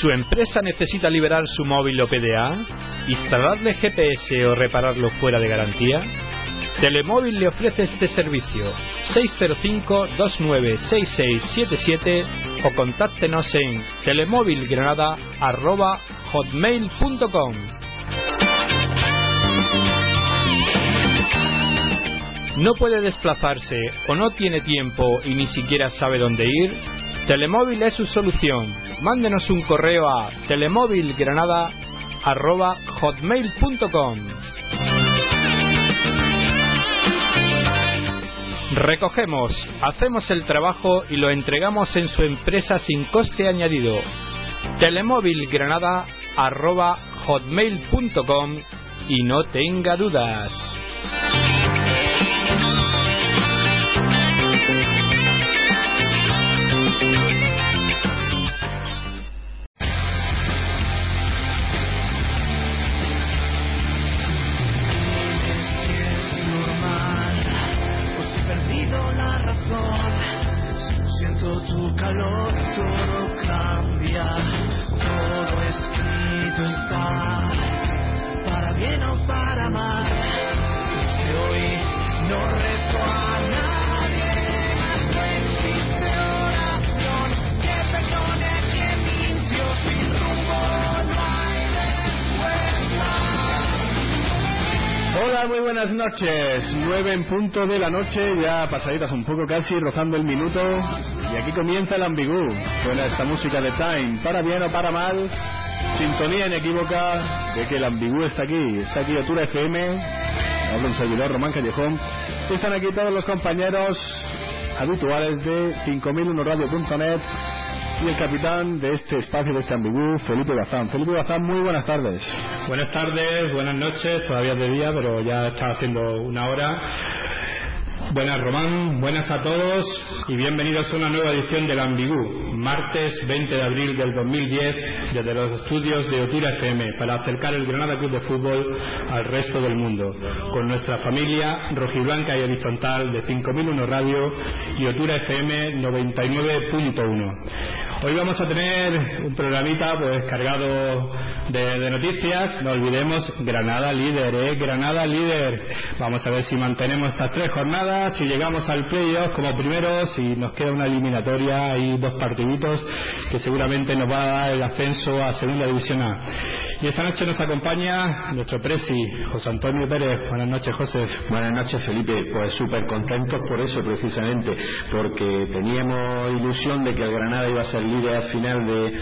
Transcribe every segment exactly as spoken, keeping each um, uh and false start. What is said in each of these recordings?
¿Su empresa necesita liberar su móvil o P D A? ¿Instalarle G P S o repararlo fuera de garantía? Telemóvil le ofrece este servicio. seis cero cinco, dos nueve seis seis siete siete o contáctenos en telemóvilgranada arroba hotmail punto com. ¿No puede desplazarse o no tiene tiempo y ni siquiera sabe dónde ir? Telemóvil es su solución. Mándenos un correo a telemóvilgranada arroba hotmail punto com. Recogemos, hacemos el trabajo y lo entregamos en su empresa sin coste añadido. telemóvilgranada arroba hotmail punto com y no tenga dudas. Tu calor, todo cambia, todo escrito está, para bien o para mal, que hoy no rezo a nadie, más no existe oración, que perdone a quien mintió sin rumbo, no hay respuesta. Hola, muy buenas noches, nueve en punto de la noche, ya pasaditas un poco casi, rozando el minuto. Y aquí comienza el Ambigú. Suena esta música de Time, para bien o para mal. Sintonía inequívoca de que el Ambigú está aquí. Está aquí Otura F M. Habla un servidor, Román Callejón. Y están aquí todos los compañeros habituales de cinco mil uno radio punto net y el capitán de este espacio, de este Ambigú, Felipe Bazán. Felipe Bazán, muy buenas tardes. Buenas tardes, buenas noches. Todavía es de día, pero ya está haciendo una hora. Buenas, Román, buenas a todos y bienvenidos a una nueva edición del Ambigú, martes veinte de abril del dos mil diez, desde los estudios de Otura F M, para acercar el Granada Club de Fútbol al resto del mundo, con nuestra familia rojiblanca y horizontal de cinco mil uno Radio y Otura F M noventa y nueve punto uno. Hoy vamos a tener un programita pues cargado de, de noticias. No olvidemos, Granada líder, ¿eh? Granada líder. Vamos a ver si mantenemos estas tres jornadas, si llegamos al playoff como primeros, si nos queda una eliminatoria y dos partiditos que seguramente nos va a dar el ascenso a Segunda División A. Y esta noche nos acompaña nuestro presi, José Antonio Pérez. Buenas noches, José. Buenas noches, Felipe. Pues súper contentos por eso, precisamente, porque teníamos ilusión de que el Granada iba a ser líder al final de,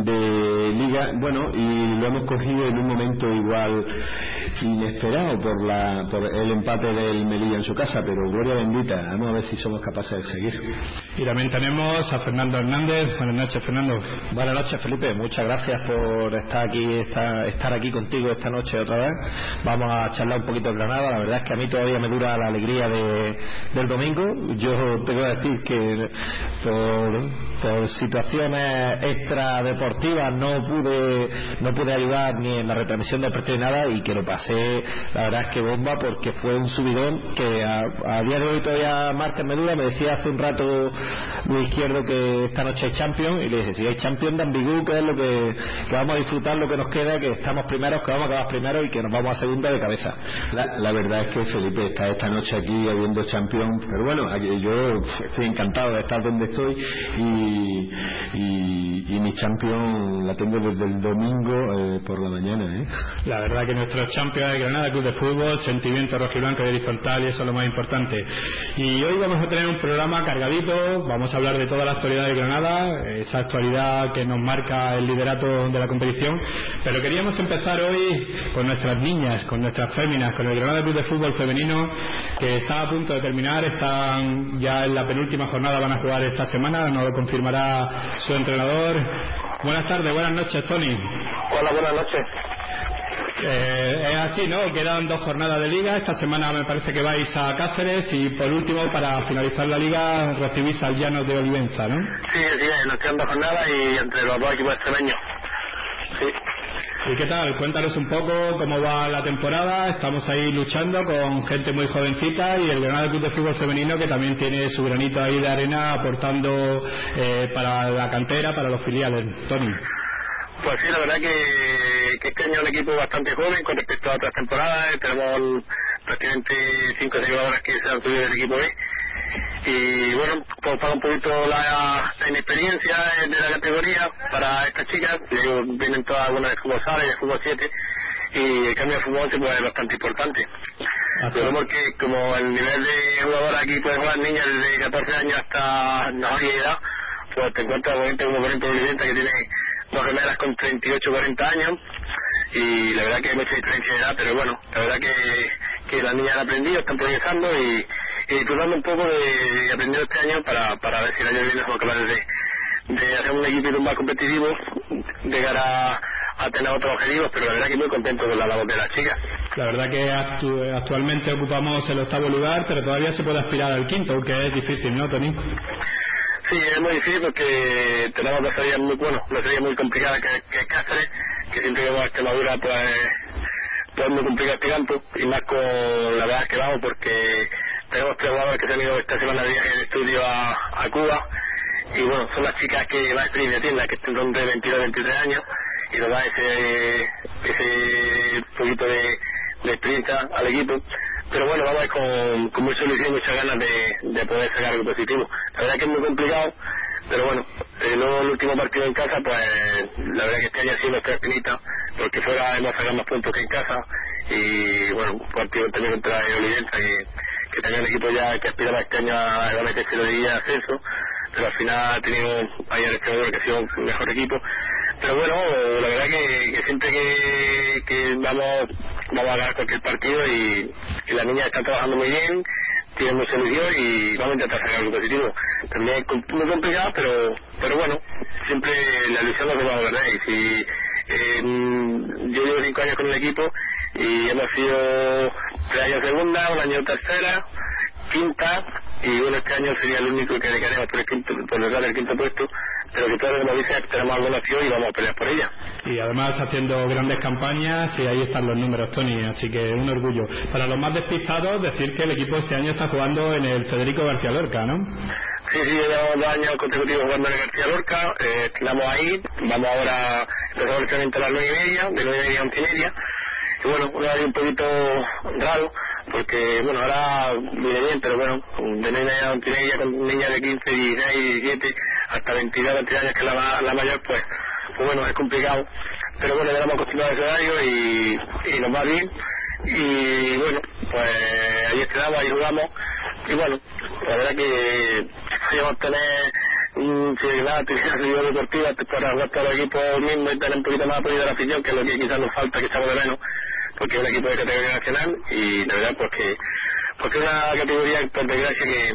de Liga, bueno, y lo hemos cogido en un momento igual inesperado por la por el empate del Melilla en su casa, pero gloria bendita, vamos a ver si somos capaces de seguir. Y también tenemos a Fernando Hernández. Buenas noches, Fernando. Buenas noches, Felipe. Muchas gracias por estar aquí estar, estar aquí contigo esta noche otra vez. Vamos a charlar un poquito de Granada. La verdad es que a mí todavía me dura la alegría de, del domingo. Yo tengo que decir que por, por situaciones extra deportivas no pude no pude ayudar ni en la retransmisión del partido ni nada, y que lo pasé, la verdad es que bomba, porque fue un subidón que a, a día de hoy todavía martes me dura. Me decía hace un rato Luis Izquierdo que esta noche hay Champions, y le dije, si hay Champions de Ambigú, que es lo que, que vamos a disfrutar lo que nos queda, que estamos primeros, que vamos a acabar primeros y que nos vamos a segunda de cabeza. La, la verdad es que, Felipe, está esta noche aquí habiendo Champions, pero bueno, aquí, yo estoy encantado de estar donde estoy, y, y, y mi Champions la tengo desde el domingo eh, por la mañana, ¿eh? La verdad que nuestro Champions de Granada Club de Fútbol, sentimiento rojiblanco y horizontal, y eso es lo más importante. Y hoy vamos a tener un programa cargadito. Vamos a hablar de toda la actualidad de Granada, esa actualidad que nos marca el liderato de la competición, pero queríamos empezar hoy con nuestras niñas, con nuestras féminas, con el Granada Club de Fútbol femenino, que está a punto de terminar. Están ya en la penúltima jornada, van a jugar esta semana, nos lo confirmará su entrenador. Buenas tardes, buenas noches, Tony. Hola, buenas noches. Eh, es así, ¿no? Quedan dos jornadas de liga. Esta semana me parece que vais a Cáceres, y por último, para finalizar la liga, recibís al Llanos de Olivenza, ¿no? Sí, sí, nos quedan dos jornadas y entre los dos equipos extremeños. Sí. ¿Y qué tal? Cuéntanos un poco cómo va la temporada. Estamos ahí luchando con gente muy jovencita, y el Granada Club de Fútbol Femenino, que también tiene su granito ahí de arena aportando eh, para la cantera, para los filiales. Tony. Pues sí, la verdad que, que este año es un equipo bastante joven con respecto a otras temporadas. Tenemos prácticamente cinco o seis jugadores que se han subido del equipo B. Y bueno, pues para un poquito la, la inexperiencia de la categoría para estas chicas. Ellos vienen todas algunas de fútbol sala y de fútbol siete. Y el cambio de fútbol pues, es bastante importante. Pero porque como el nivel de jugador aquí puede jugar niñas desde catorce años hasta la mayoría de edad, pues te encuentras obviamente como por ejemplo Vicenta que tiene dos gemelas con treinta y ocho, cuarenta años, y la verdad que hay mucha diferencia de edad, pero bueno, la verdad que, que las niñas han aprendido, están progresando y, y disfrutando un poco de, de aprender este año para, para ver si el año viene somos capaces de, de hacer un equipo más competitivo de cara a, a tener otros objetivos, pero la verdad que muy contento con la labor de las chicas. La verdad que actu actualmente ocupamos el octavo lugar, pero todavía se puede aspirar al quinto, que es difícil, ¿no, Tony? Sí, es muy difícil porque tenemos dos series muy bueno, una serie muy complicada que, que es Cáceres, que siempre que vamos a Extremadura pues, pues es muy complicado este campo, y más con la verdad que vamos porque tenemos tres jugadores que se han ido esta semana de viaje de estudio a, a Cuba, y bueno, son las chicas que van a experiencia tienda, que son de veintidós a veintitrés años, y nos da ese, ese poquito de, de experiencia al equipo. Pero bueno, vamos a ir con, con mucha ilusión y muchas ganas de, de poder sacar algo positivo. La verdad que es muy complicado, pero bueno, eh, luego el último partido en casa, pues la verdad que este año ha sido nuestra espinita, porque fuera hemos sacado más puntos que en casa, y bueno, un partido también contra el Olivenza, que, que tenía un equipo ya que aspiraba este año a la meterse de ascenso, pero al final ha tenido ahí el Extremadura que ha sido un mejor equipo. Pero bueno, la verdad que, que siempre que, que vamos vamos a ganar cualquier partido, y, y las niñas están trabajando muy bien, tienen mucha ilusión y vamos a intentar sacar algo positivo. También es muy complicado, pero pero bueno, siempre la ilusión nos va a ganar. Y si eh, yo llevo cinco años con el equipo y hemos sido tres años segunda, un año tercera, quinta, y bueno, este año sería el único que queremos por el quinto, por detrás del quinto puesto, pero que todos como dicen tenemos alguna opción y vamos a pelear por ella. Y además haciendo grandes campañas, y ahí están los números, Tony, así que un orgullo. Para los más despistados, decir que el equipo este año está jugando en el Federico García Lorca, ¿no? Sí, sí, llevamos dos años consecutivos jugando en el García Lorca, eh, estamos ahí, vamos ahora, empezamos el entrenamiento a las nueve y media, de nueve y media a once y media. Y bueno, un horario un poquito raro, porque bueno, ahora viene bien, pero bueno, de nueve y media a once y media con niñas de quince, dieciséis, diecisiete, hasta veintidós, veintidós años, que es la, la mayor, pues, pues bueno, es complicado. Pero bueno, ya hemos acostumbrado a ese horario y, y nos va bien. Y bueno, pues ahí estamos, ahí jugamos. Y bueno, la verdad que podemos tener un seguridad, actividad deportiva para jugar todo el equipo mismo y tener un poquito más apoyo de la afición, que es lo que quizás nos falta, que estamos de menos, porque es un equipo de categoría nacional, y la verdad pues que porque es una categoría, por desgracia, que,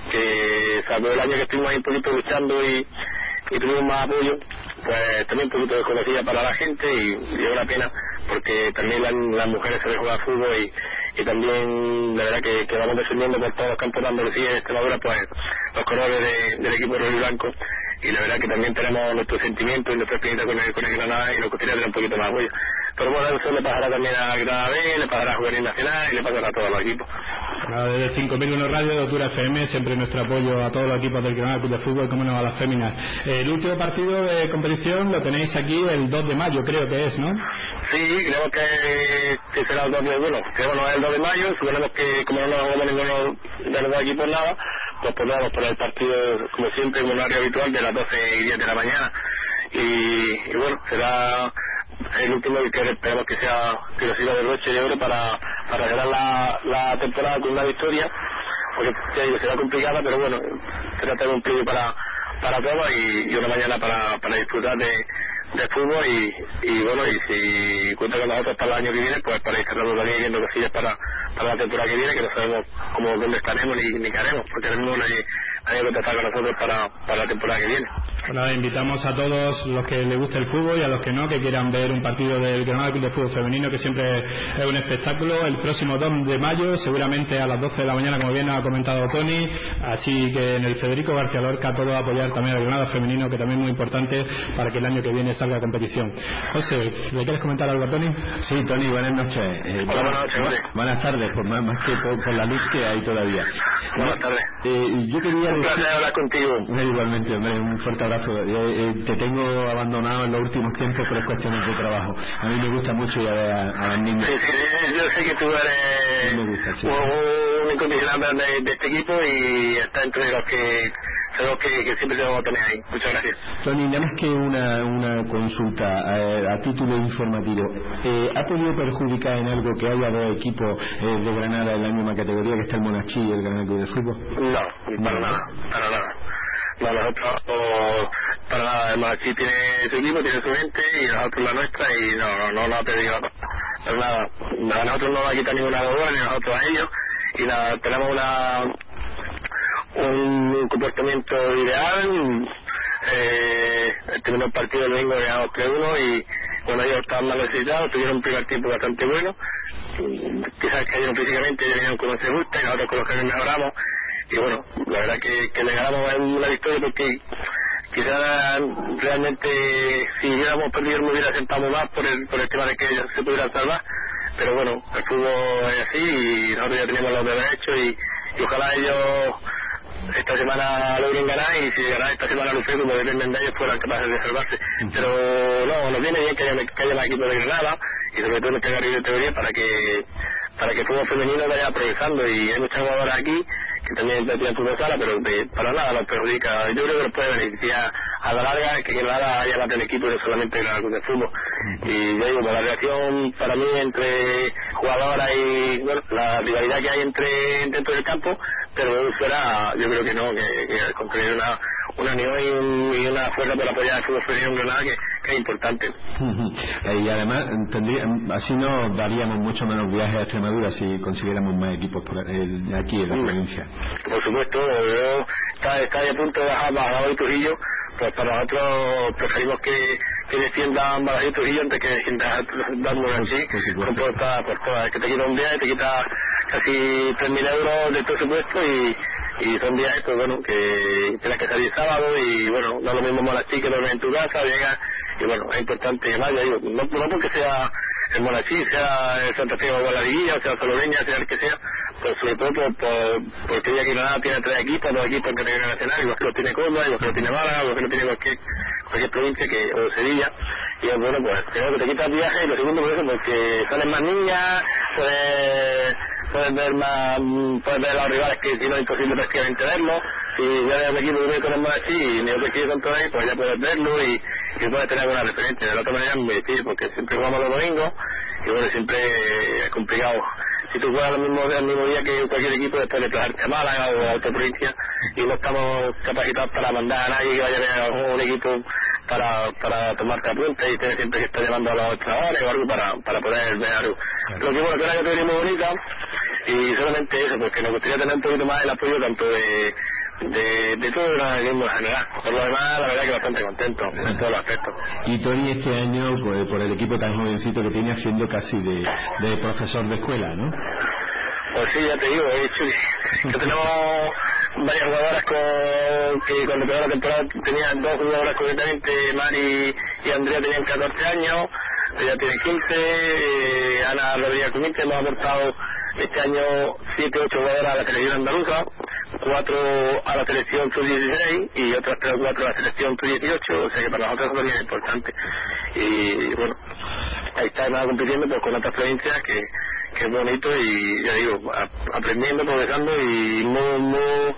que salvo el año que estuvimos ahí un poquito luchando y, y tuvimos más apoyo, pues también un poquito desconocida para la gente, y, y es una pena porque también la, las mujeres saben jugar fútbol, y, y también la verdad que, que vamos defendiendo por todos los campos de Andalucía y de Extremadura pues los colores de, del equipo rojo y blanco, y la verdad que también tenemos nuestros sentimientos y nuestra experiencia con el, con el Granada, y nos gustaría tener un poquito más apoyo. Pero bueno, eso le pasará también a Granada B, le pasará a Juvenil Nacional y le pasará a todos los equipos. Desde cinco mil uno Radio de Octubre F M, siempre nuestro apoyo a todos los equipos del Granada Club de Fútbol, como no a las féminas. El último partido de competición lo tenéis aquí el dos de mayo, creo que es, ¿no? Sí, creo que, que será el dos de mayo, creo no es el dos de mayo, suponemos que como no nos jugamos ninguno de los dos equipos nada, pues podemos poner el partido como siempre en un horario habitual de las doce y diez de la mañana. Y, y bueno, será el último que esperamos que sea que nos sirva de broche de oro para, para cerrar la, la temporada con una victoria, porque ya digo, será complicada, pero bueno, será tener un premio para, para todos, y, y una mañana para, para disfrutar de, de fútbol, y, y bueno, y si cuenta con nosotros para el año que viene, pues para ir cerrando también y viendo cosillas para, para la temporada que viene, que no sabemos cómo dónde estaremos ni, ni qué haremos, porque ahora mismo nadie, nadie contacta con nosotros para, para la temporada que viene. Bueno, invitamos a todos los que les guste el fútbol y a los que no, que quieran ver un partido del Granada Club de Fútbol Femenino, que siempre es un espectáculo, el próximo dos de mayo, seguramente a las doce de la mañana, como bien ha comentado Tony, así que en el Federico García Lorca todo a apoyar también al Granada Femenino, que también es muy importante para que el año que viene salga a competición. José, ¿le quieres comentar algo a Tony? Sí, Tony, buenas noches. Eh, Hola, buenas noches, vale. Buenas tardes, por más, más que por, por la luz que hay todavía. Buenas tardes. Eh, yo quería un placer hablar contigo. Igualmente, hombre, un fuerte abrazo. Eh, eh, te tengo abandonado en los últimos tiempos por cuestiones de trabajo. A mí me gusta mucho ir a ver a, a las niñas. Sí, sí, yo sé que tú eres me gusta, sí. un, un incondicional de, de este equipo y está entre los que los que, que siempre te vamos a tener ahí. Muchas gracias. Tony, nada más que una, una consulta a, a título informativo. Eh, ¿Ha podido perjudicar en algo que haya dos equipos eh, de Granada en la misma categoría, que está el Monachí y el Granada Club de Fútbol? No, para no. nada, para nada. No, nosotros, para nada, el Monachí tiene su equipo, tiene su gente y nosotros la nuestra y no, no, no nos ha pedido para nada. A nosotros no nos ha quitado ninguna bola, ni nosotros a ellos y nada, tenemos una un comportamiento ideal. Eh, terminó el partido el domingo, ganamos tres uno y cuando ellos estaban más necesitados tuvieron un primer tiempo bastante bueno, quizás cayeron físicamente y vinieron con once justas y nosotros con los que mejoramos y bueno, la verdad que, que le ganamos una victoria porque quizás realmente si hubiéramos perdido me hubiera sentado más por el, por el tema de que ellos se pudieran salvar, pero bueno, el fútbol es así y nosotros ya tenemos los deberes hechos y, y ojalá ellos esta semana logren ganar y si ganan esta semana Lucero, como dependen de ellos, fueran capaces de salvarse. Pero no, nos viene bien que haya, que haya el equipo de Granada y sobre todo este barrio de teoría para que para que el fútbol femenino vaya progresando y hay muchas jugadoras aquí que también tienen fútbol sala, pero de, para nada nos perjudica. Yo creo que nos puede beneficiar a la larga que Granada haya más del equipo y no solamente Granada Club de Fútbol. Y yo digo, por la relación para mí entre jugadoras y bueno, la rivalidad que hay entre dentro del campo, pero fuera yo creo que no, que, que construir una, una unión y, un, y una fuerza para apoyar el fútbol femenino en Granada que, que es importante. Y además tendría, así no daríamos mucho menos viajes a Extremadura si consiguiéramos más equipos por el, aquí en la provincia. Por supuesto, yo está, está a punto de bajar Badajoz y Trujillo, pues para nosotros preferimos que, que desciendan Badajoz y Trujillo antes que desciendan Monachí, por, por, por todas, que te quita un viaje, te quita casi tres mil euros del presupuesto y, y son viajes pues bueno, que tienes que salir sábado y bueno, no es lo mismo Monachí que dormir en tu casa, llegas y bueno, es importante, además ya digo, no, no porque sea el Monachí, sea el Santa Fe o la Liguilla, o sea Soloreña, sea el que sea, pues sobre todo por, por, porque ya que Granada tiene tres equipos, dos equipos en categoría nacional, igual que lo tiene Córdoba, igual que lo tiene Málaga, igual que lo tiene cualquier, cualquier provincia que, o Sevilla, y bueno, pues creo que te quita el viaje y lo segundo por eso, porque salen más niñas, puedes, puedes ver más, puedes ver a los rivales que si no es imposible prácticamente verlos, si ya ves un equipo que viene con el Monachí y ni otro equipo con todo ahí, pues ya puedes verlo y, y puedes tener alguna referencia. De la otra manera es muy difícil porque siempre jugamos los domingos y bueno, siempre es complicado. Si tú juegas el mismo, el mismo día que cualquier equipo, después de trasladarte a Málaga o a otra provincia y no estamos capacitados para mandar a nadie que vaya a ver a un equipo para, para tomarte apuntes y tener siempre que estar llamando a los trabajadores o algo para, para poder ver algo. Lo que bueno, que era que te muy bonita y solamente eso, porque nos gustaría tener un poquito más el apoyo tanto de de, de todo el organismo en general. Por lo demás, la verdad que bastante contento en todos los aspectos. Y Tony este año, pues, por el equipo tan jovencito que tiene, haciendo casi de, de profesor de escuela, ¿no? Pues sí, ya te digo, he dicho que, que tenemos varias jugadoras con, que cuando empezó la temporada tenían dos jugadoras concretamente, Mari y Andrea tenían catorce años, ella tiene quince, eh, Ana Rodríguez con quince, hemos aportado este año siete ocho jugadoras a la selección andaluza, cuatro a la selección sub dieciséis y otras tres o cuatro a la selección sub dieciocho, o sea que para nosotros también es importante. Y bueno, ahí está compitiendo pues con otras provincias que, que es bonito y ya digo, a, aprendiendo, progresando y muy, muy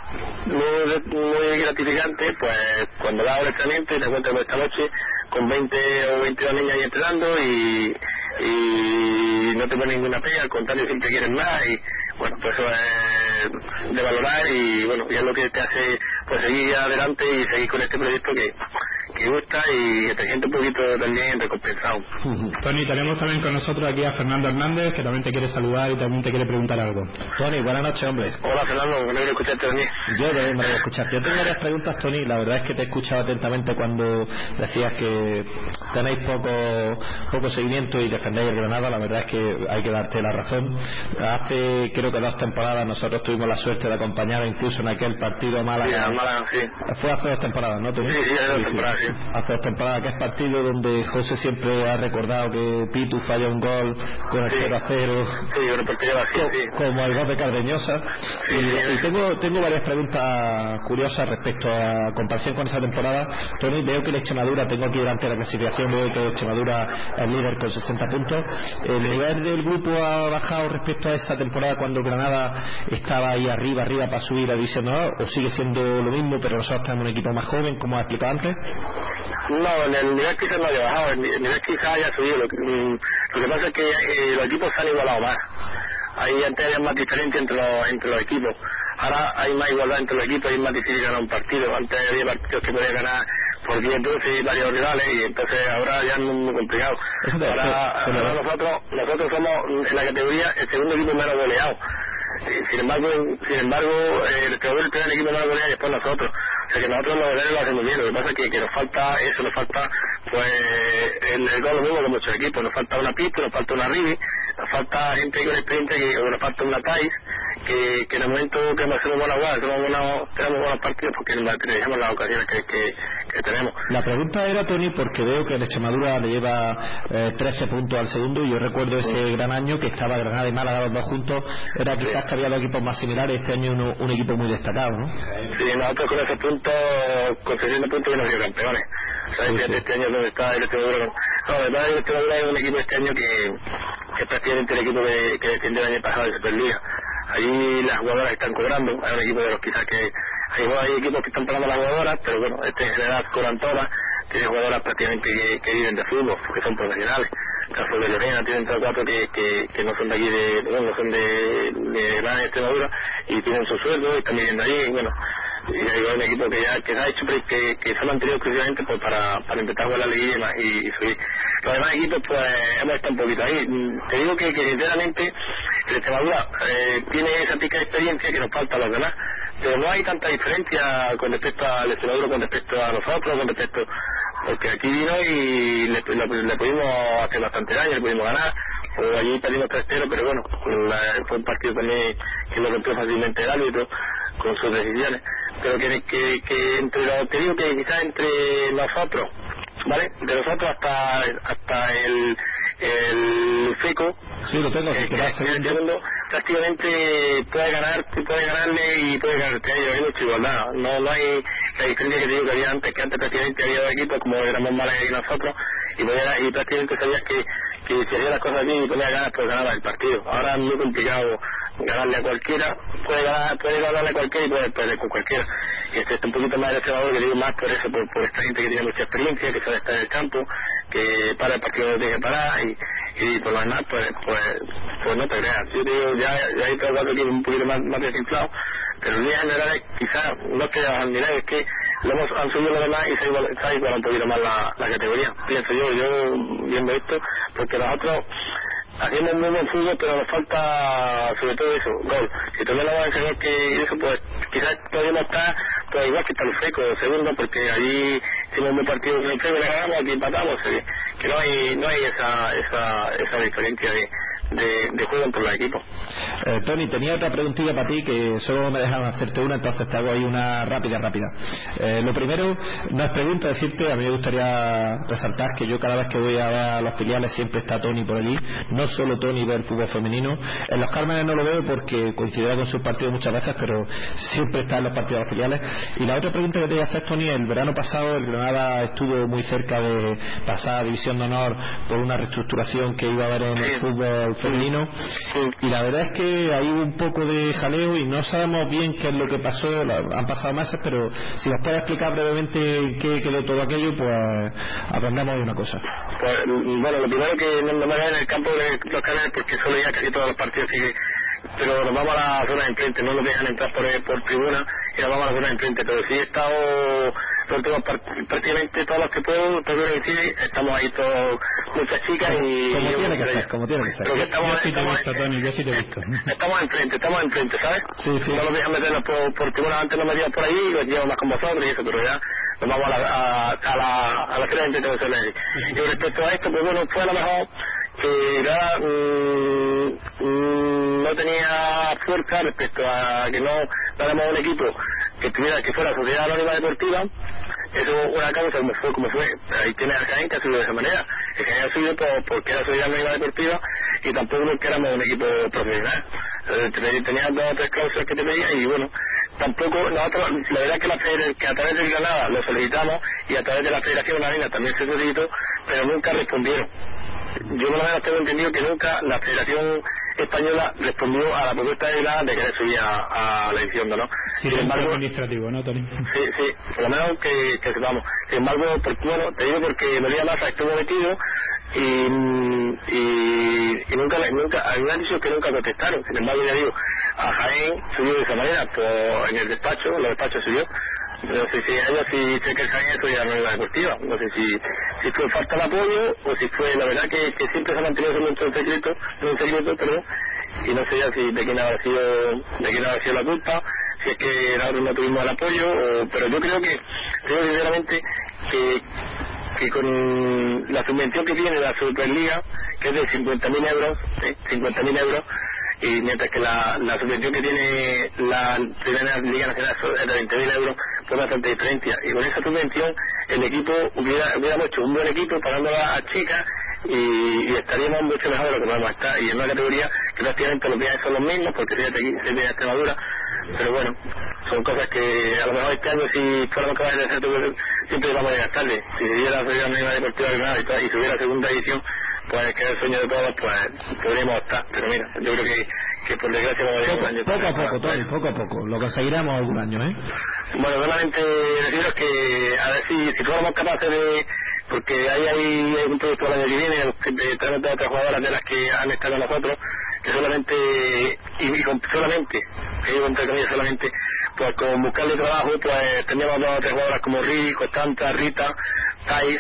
muy, muy gratificante pues cuando vas al entrenamiento y te encuentras esta noche con veinte o veintidós niñas ahí entrenando y, y no te pones ninguna pega, al contrario siempre quieren más y bueno, pues eso es de valorar y bueno, y es lo que te hace pues seguir adelante y seguir con este proyecto que, que gusta y que te siente un poquito también recompensado. Tony, tenemos también con nosotros aquí a Fernando Hernández, que también te quiere saludar y también te quiere preguntar algo. Tony, buenas noches, hombre. Hola Fernando, me alegro de escucharte también. Yo también me alegro de escucharte. Yo tengo varias preguntas, Tony, la verdad es que te he escuchado atentamente cuando decías que tenéis poco poco seguimiento y defendéis el Granada, la verdad es que hay que darte la razón. Hace creo que dos temporadas nosotros tuvimos la suerte de acompañar incluso en aquel partido a Málaga. Sí, a Málaga, sí. Fue hace dos temporadas, ¿no, Tony? Sí, sí, hace dos temporadas, sí. sí. hace dos temporadas, que es partido donde José siempre ha recordado que Pitu falla un gol con el sí. cero a cero, sí, una portería vacía, sí. como el gol de Cardeñosa. Sí, y, sí, y tengo, tengo varias preguntas curiosas respecto a comparación con esa temporada. Tony, veo que la Extremadura, tengo aquí delante la clasificación, veo que la Extremadura es líder con sesenta puntos. ¿El nivel del grupo ha bajado respecto a esa temporada cuando Granada estaba ahí arriba, arriba para subir a División de Honor, o sigue siendo lo mismo, pero nosotros tenemos un equipo más joven, como ha explicado antes? No, el nivel quizás no haya bajado, el nivel quizás haya subido. Lo que, lo que pasa es que eh, los equipos se han igualado más. Ahí antes había más diferencia entre los, entre los equipos. Ahora hay más igualdad entre los equipos y es más difícil ganar un partido. Antes había partidos que podían ganar por diez, doce y varios rivales, y entonces ahora ya es muy complicado. Ahora, ahora nosotros, nosotros somos en la categoría el segundo equipo menos goleado. Sin embargo, sin embargo eh, el Extremadura tiene el equipo menos goleado y después nosotros. O sea que nosotros los goleadores lo hacemos bien. Lo que pasa es que, que nos falta eso, nos falta pues el, el gol lo mismo que muchos equipos. Nos falta una pista, nos falta una Rivi, nos falta gente con experiencia, que, o nos falta una Thais, que, que en el momento que nos hacemos buena jugada, tenemos buenos, tenemos buenos partidos porque manejamos las ocasiones que, que, que tenemos. La pregunta era, Tony, porque veo que el Extremadura le lleva eh, trece puntos al segundo, y yo recuerdo ese sí. gran año que estaba Granada y Málaga los dos juntos. Era quizás sí. que había dos equipos más similares, este año uno, un equipo muy destacado, ¿no? Sí, nosotros con esos puntos, con sesenta puntos, que nos dio campeones. ¿Sabes? Sí, sí. Este año donde está el Extremadura. No, la verdad, el Extremadura es un equipo este año que, que es prácticamente el equipo que, que descendió el año pasado de Superliga. Allí las jugadoras están cobrando, hay un equipo de los quizás que hay, hay equipos que están pagando las jugadoras, pero bueno, este en general cobran todas, tiene jugadoras prácticamente que, que viven de fútbol, que son profesionales. El caso de Lorena, tienen tres o cuatro que, que, que no son de aquí, de, bueno, no son de, de la Extremadura, y tienen su sueldo y están viviendo allí, y bueno, y hay un equipo que ya que se ha hecho, que, que se ha mantenido exclusivamente pues para, para intentar jugar la liga y, y, y subir. Los demás equipos pues hemos estado un poquito ahí. Te digo que, que sinceramente el Extremadura eh, tiene esa pica de experiencia que nos falta a los demás, pero no hay tanta diferencia con respecto al Extremadura, con respecto a nosotros, con respecto, porque aquí vino y le, le, le pudimos hacer bastante daño, le pudimos ganar, o allí perdimos tres cero, pero bueno, la, fue un partido también que lo rompió fácilmente el árbitro con sus decisiones, pero que, que, que entre los, te digo que quizás entre nosotros, ¿vale? De nosotros hasta hasta el el FECO, sí, lo tengo, eh, que, que el segundo prácticamente puede ganar, puede ganarle y puede ganarte a ellos. Hay mucha igualdad, no, no hay la diferencia que te digo que había antes, que antes prácticamente había dos equipos como éramos Málaga y nosotros, y, podía, y prácticamente sabías que, que si hacías las cosas bien y podías ganar, pues ganabas el partido. Ahora es muy complicado ganarle a cualquiera, puede ganar, puede ganarle a cualquiera y puede perder con cualquiera. Y este está un poquito más desalvador, que digo más por eso, por, por esta gente que tiene mucha experiencia, que sabe estar en el campo, que para el partido no tiene que parar, y, y por lo demás pues, pues, pues no te creas. Yo te digo, ya, ya hay todo el rato que un poquito más, más desinflado, pero en líneas generales quizás no te vas a mirar, es que lo hemos, han subido los demás y se ha igualado igual un poquito más la, la categoría, pienso yo, yo viendo esto, porque nosotros haciendo un muy buen fútbol, pero nos falta sobre todo eso, gol. Si todavía no vamos a enseñar que eso, pues quizás todavía no está, pues igual que está el Freco segundo, porque allí hicimos un buen partido con el Freco, le ganamos, aquí empatamos, eh, que no hay no hay esa esa esa diferencia de de, de juego entre los equipos. Eh, Tony, tenía otra preguntilla para ti que solo me dejaron hacerte una, entonces te hago ahí una rápida, rápida. Eh, lo primero, no es pregunta, decirte, a mí me gustaría resaltar que yo cada vez que voy a ver a los filiales siempre está Tony por allí, no solo Tony ve el fútbol femenino. En los Cármenes no lo veo porque coincidirá con sus partidos muchas veces, pero siempre está en los partidos de los filiales. Y la otra pregunta que te voy a hacer, Tony, el verano pasado el Granada estuvo muy cerca de pasar a División de Honor por una reestructuración que iba a haber en el fútbol femenino, y la verdad es que hay un poco de jaleo y no sabemos bien qué es lo que pasó, han pasado meses, pero si nos puedes explicar brevemente qué quedó todo aquello, pues aprendamos de una cosa. Pues bueno, lo primero que no me hagan en el campo de los canales, porque solo ya casi todos los partidos sigue, pero nos vamos a la zona de enfrente, no nos dejan entrar por, por tribuna y nos vamos a la zona de enfrente, pero sí he estado los últimos prácticamente todos los que puedo, todos los que estamos ahí todos, muchas chicas y como y tiene que ser, como tiene que ser. Pero que estamos, yo sí te he estamos, visto, Tony, yo sí te he visto. Estamos enfrente, estamos enfrente, ¿sabes? Sí, sí. No nos dejan meternos por, por tribuna, antes nos metíamos por ahí y los llevamos más con vosotros y eso, pero ya nos vamos a la a, a la a la zona de enfrente. Y respecto a esto, pues bueno, fue a lo mejor que ya mmm, mmm, no tenía fuerza respecto a que no éramos un equipo que tuviera que fuera Sociedad Anónima Deportiva, eso una causa como fue, como fue. Ahí tienes a Jaén que ha subido de esa manera. El Jaén ha subido por, porque era Solidaridad Anónima Deportiva y tampoco porque éramos un equipo profesional. Eh, tenías dos o tres cláusulas que te pedían y bueno, tampoco nosotros, la verdad es que, la feder, que a través del Granada lo solicitamos y a través de la Federación Arena también se solicitó, pero nunca respondieron. Yo por lo menos tengo entendido que nunca la Federación Española respondió a la propuesta de Granada de querer subir a, a la edición, ¿no? Sí, sin embargo, administrativo, ¿no, Tony? Sí, sí, por lo menos que, que sepamos. Sin embargo, por, bueno, te digo porque María Maza estuvo metido y, y, y nunca, nunca, a mí me han dicho que nunca contestaron. Sin embargo, ya digo, a Jaén subió de esa manera, pues en el despacho, los despachos subió. No sé si ellos si sé que el Jaén eso ya no era deportiva, no sé si, si fue falta de apoyo o si fue, la verdad que, que siempre se ha mantenido siendo un secreto, un secreto, perdón, y no sé ya si de quién habrá sido, de quién habrá sido la culpa, si es que nosotros no tuvimos el apoyo, o, pero yo creo que, creo sinceramente que que con la subvención que tiene la Superliga, que es de cincuenta mil euros, ¿sí? cincuenta mil euros, y mientras que la, la subvención que tiene la Primera Liga Nacional es de veinte mil euros, pues bastante diferencia. Y con esa subvención el equipo hubiera, hubiéramos hecho un buen equipo pagando a chicas y, y estaríamos mucho mejor de lo que podemos estar. Y en una categoría que prácticamente los viajes son los mismos, porque fíjate aquí se viene Extremadura, pero bueno, son cosas que a lo mejor este año si fuéramos capaces de hacer todo, siempre vamos a llegar tarde. Si se diera la Federación Anónima Deportiva de Granada y, toda, y si hubiera segunda edición, pues que es el sueño de todos, pues podríamos optar. Pero mira, yo creo que, que por desgracia vamos a llegar un año poco, poco a poco, Tony, poco a poco. Lo conseguiremos algún año, ¿eh? Bueno, solamente deciros que a ver si, si fuéramos capaces de, porque ahí hay, hay un proyecto el año que viene de traer de otras jugadoras de las que han estado nosotros, que solamente y, y con, solamente que digo entre comillas solamente pues con buscarle trabajo pues teníamos dos o tres jugadoras como Rick, Constanta, Rita, Thais,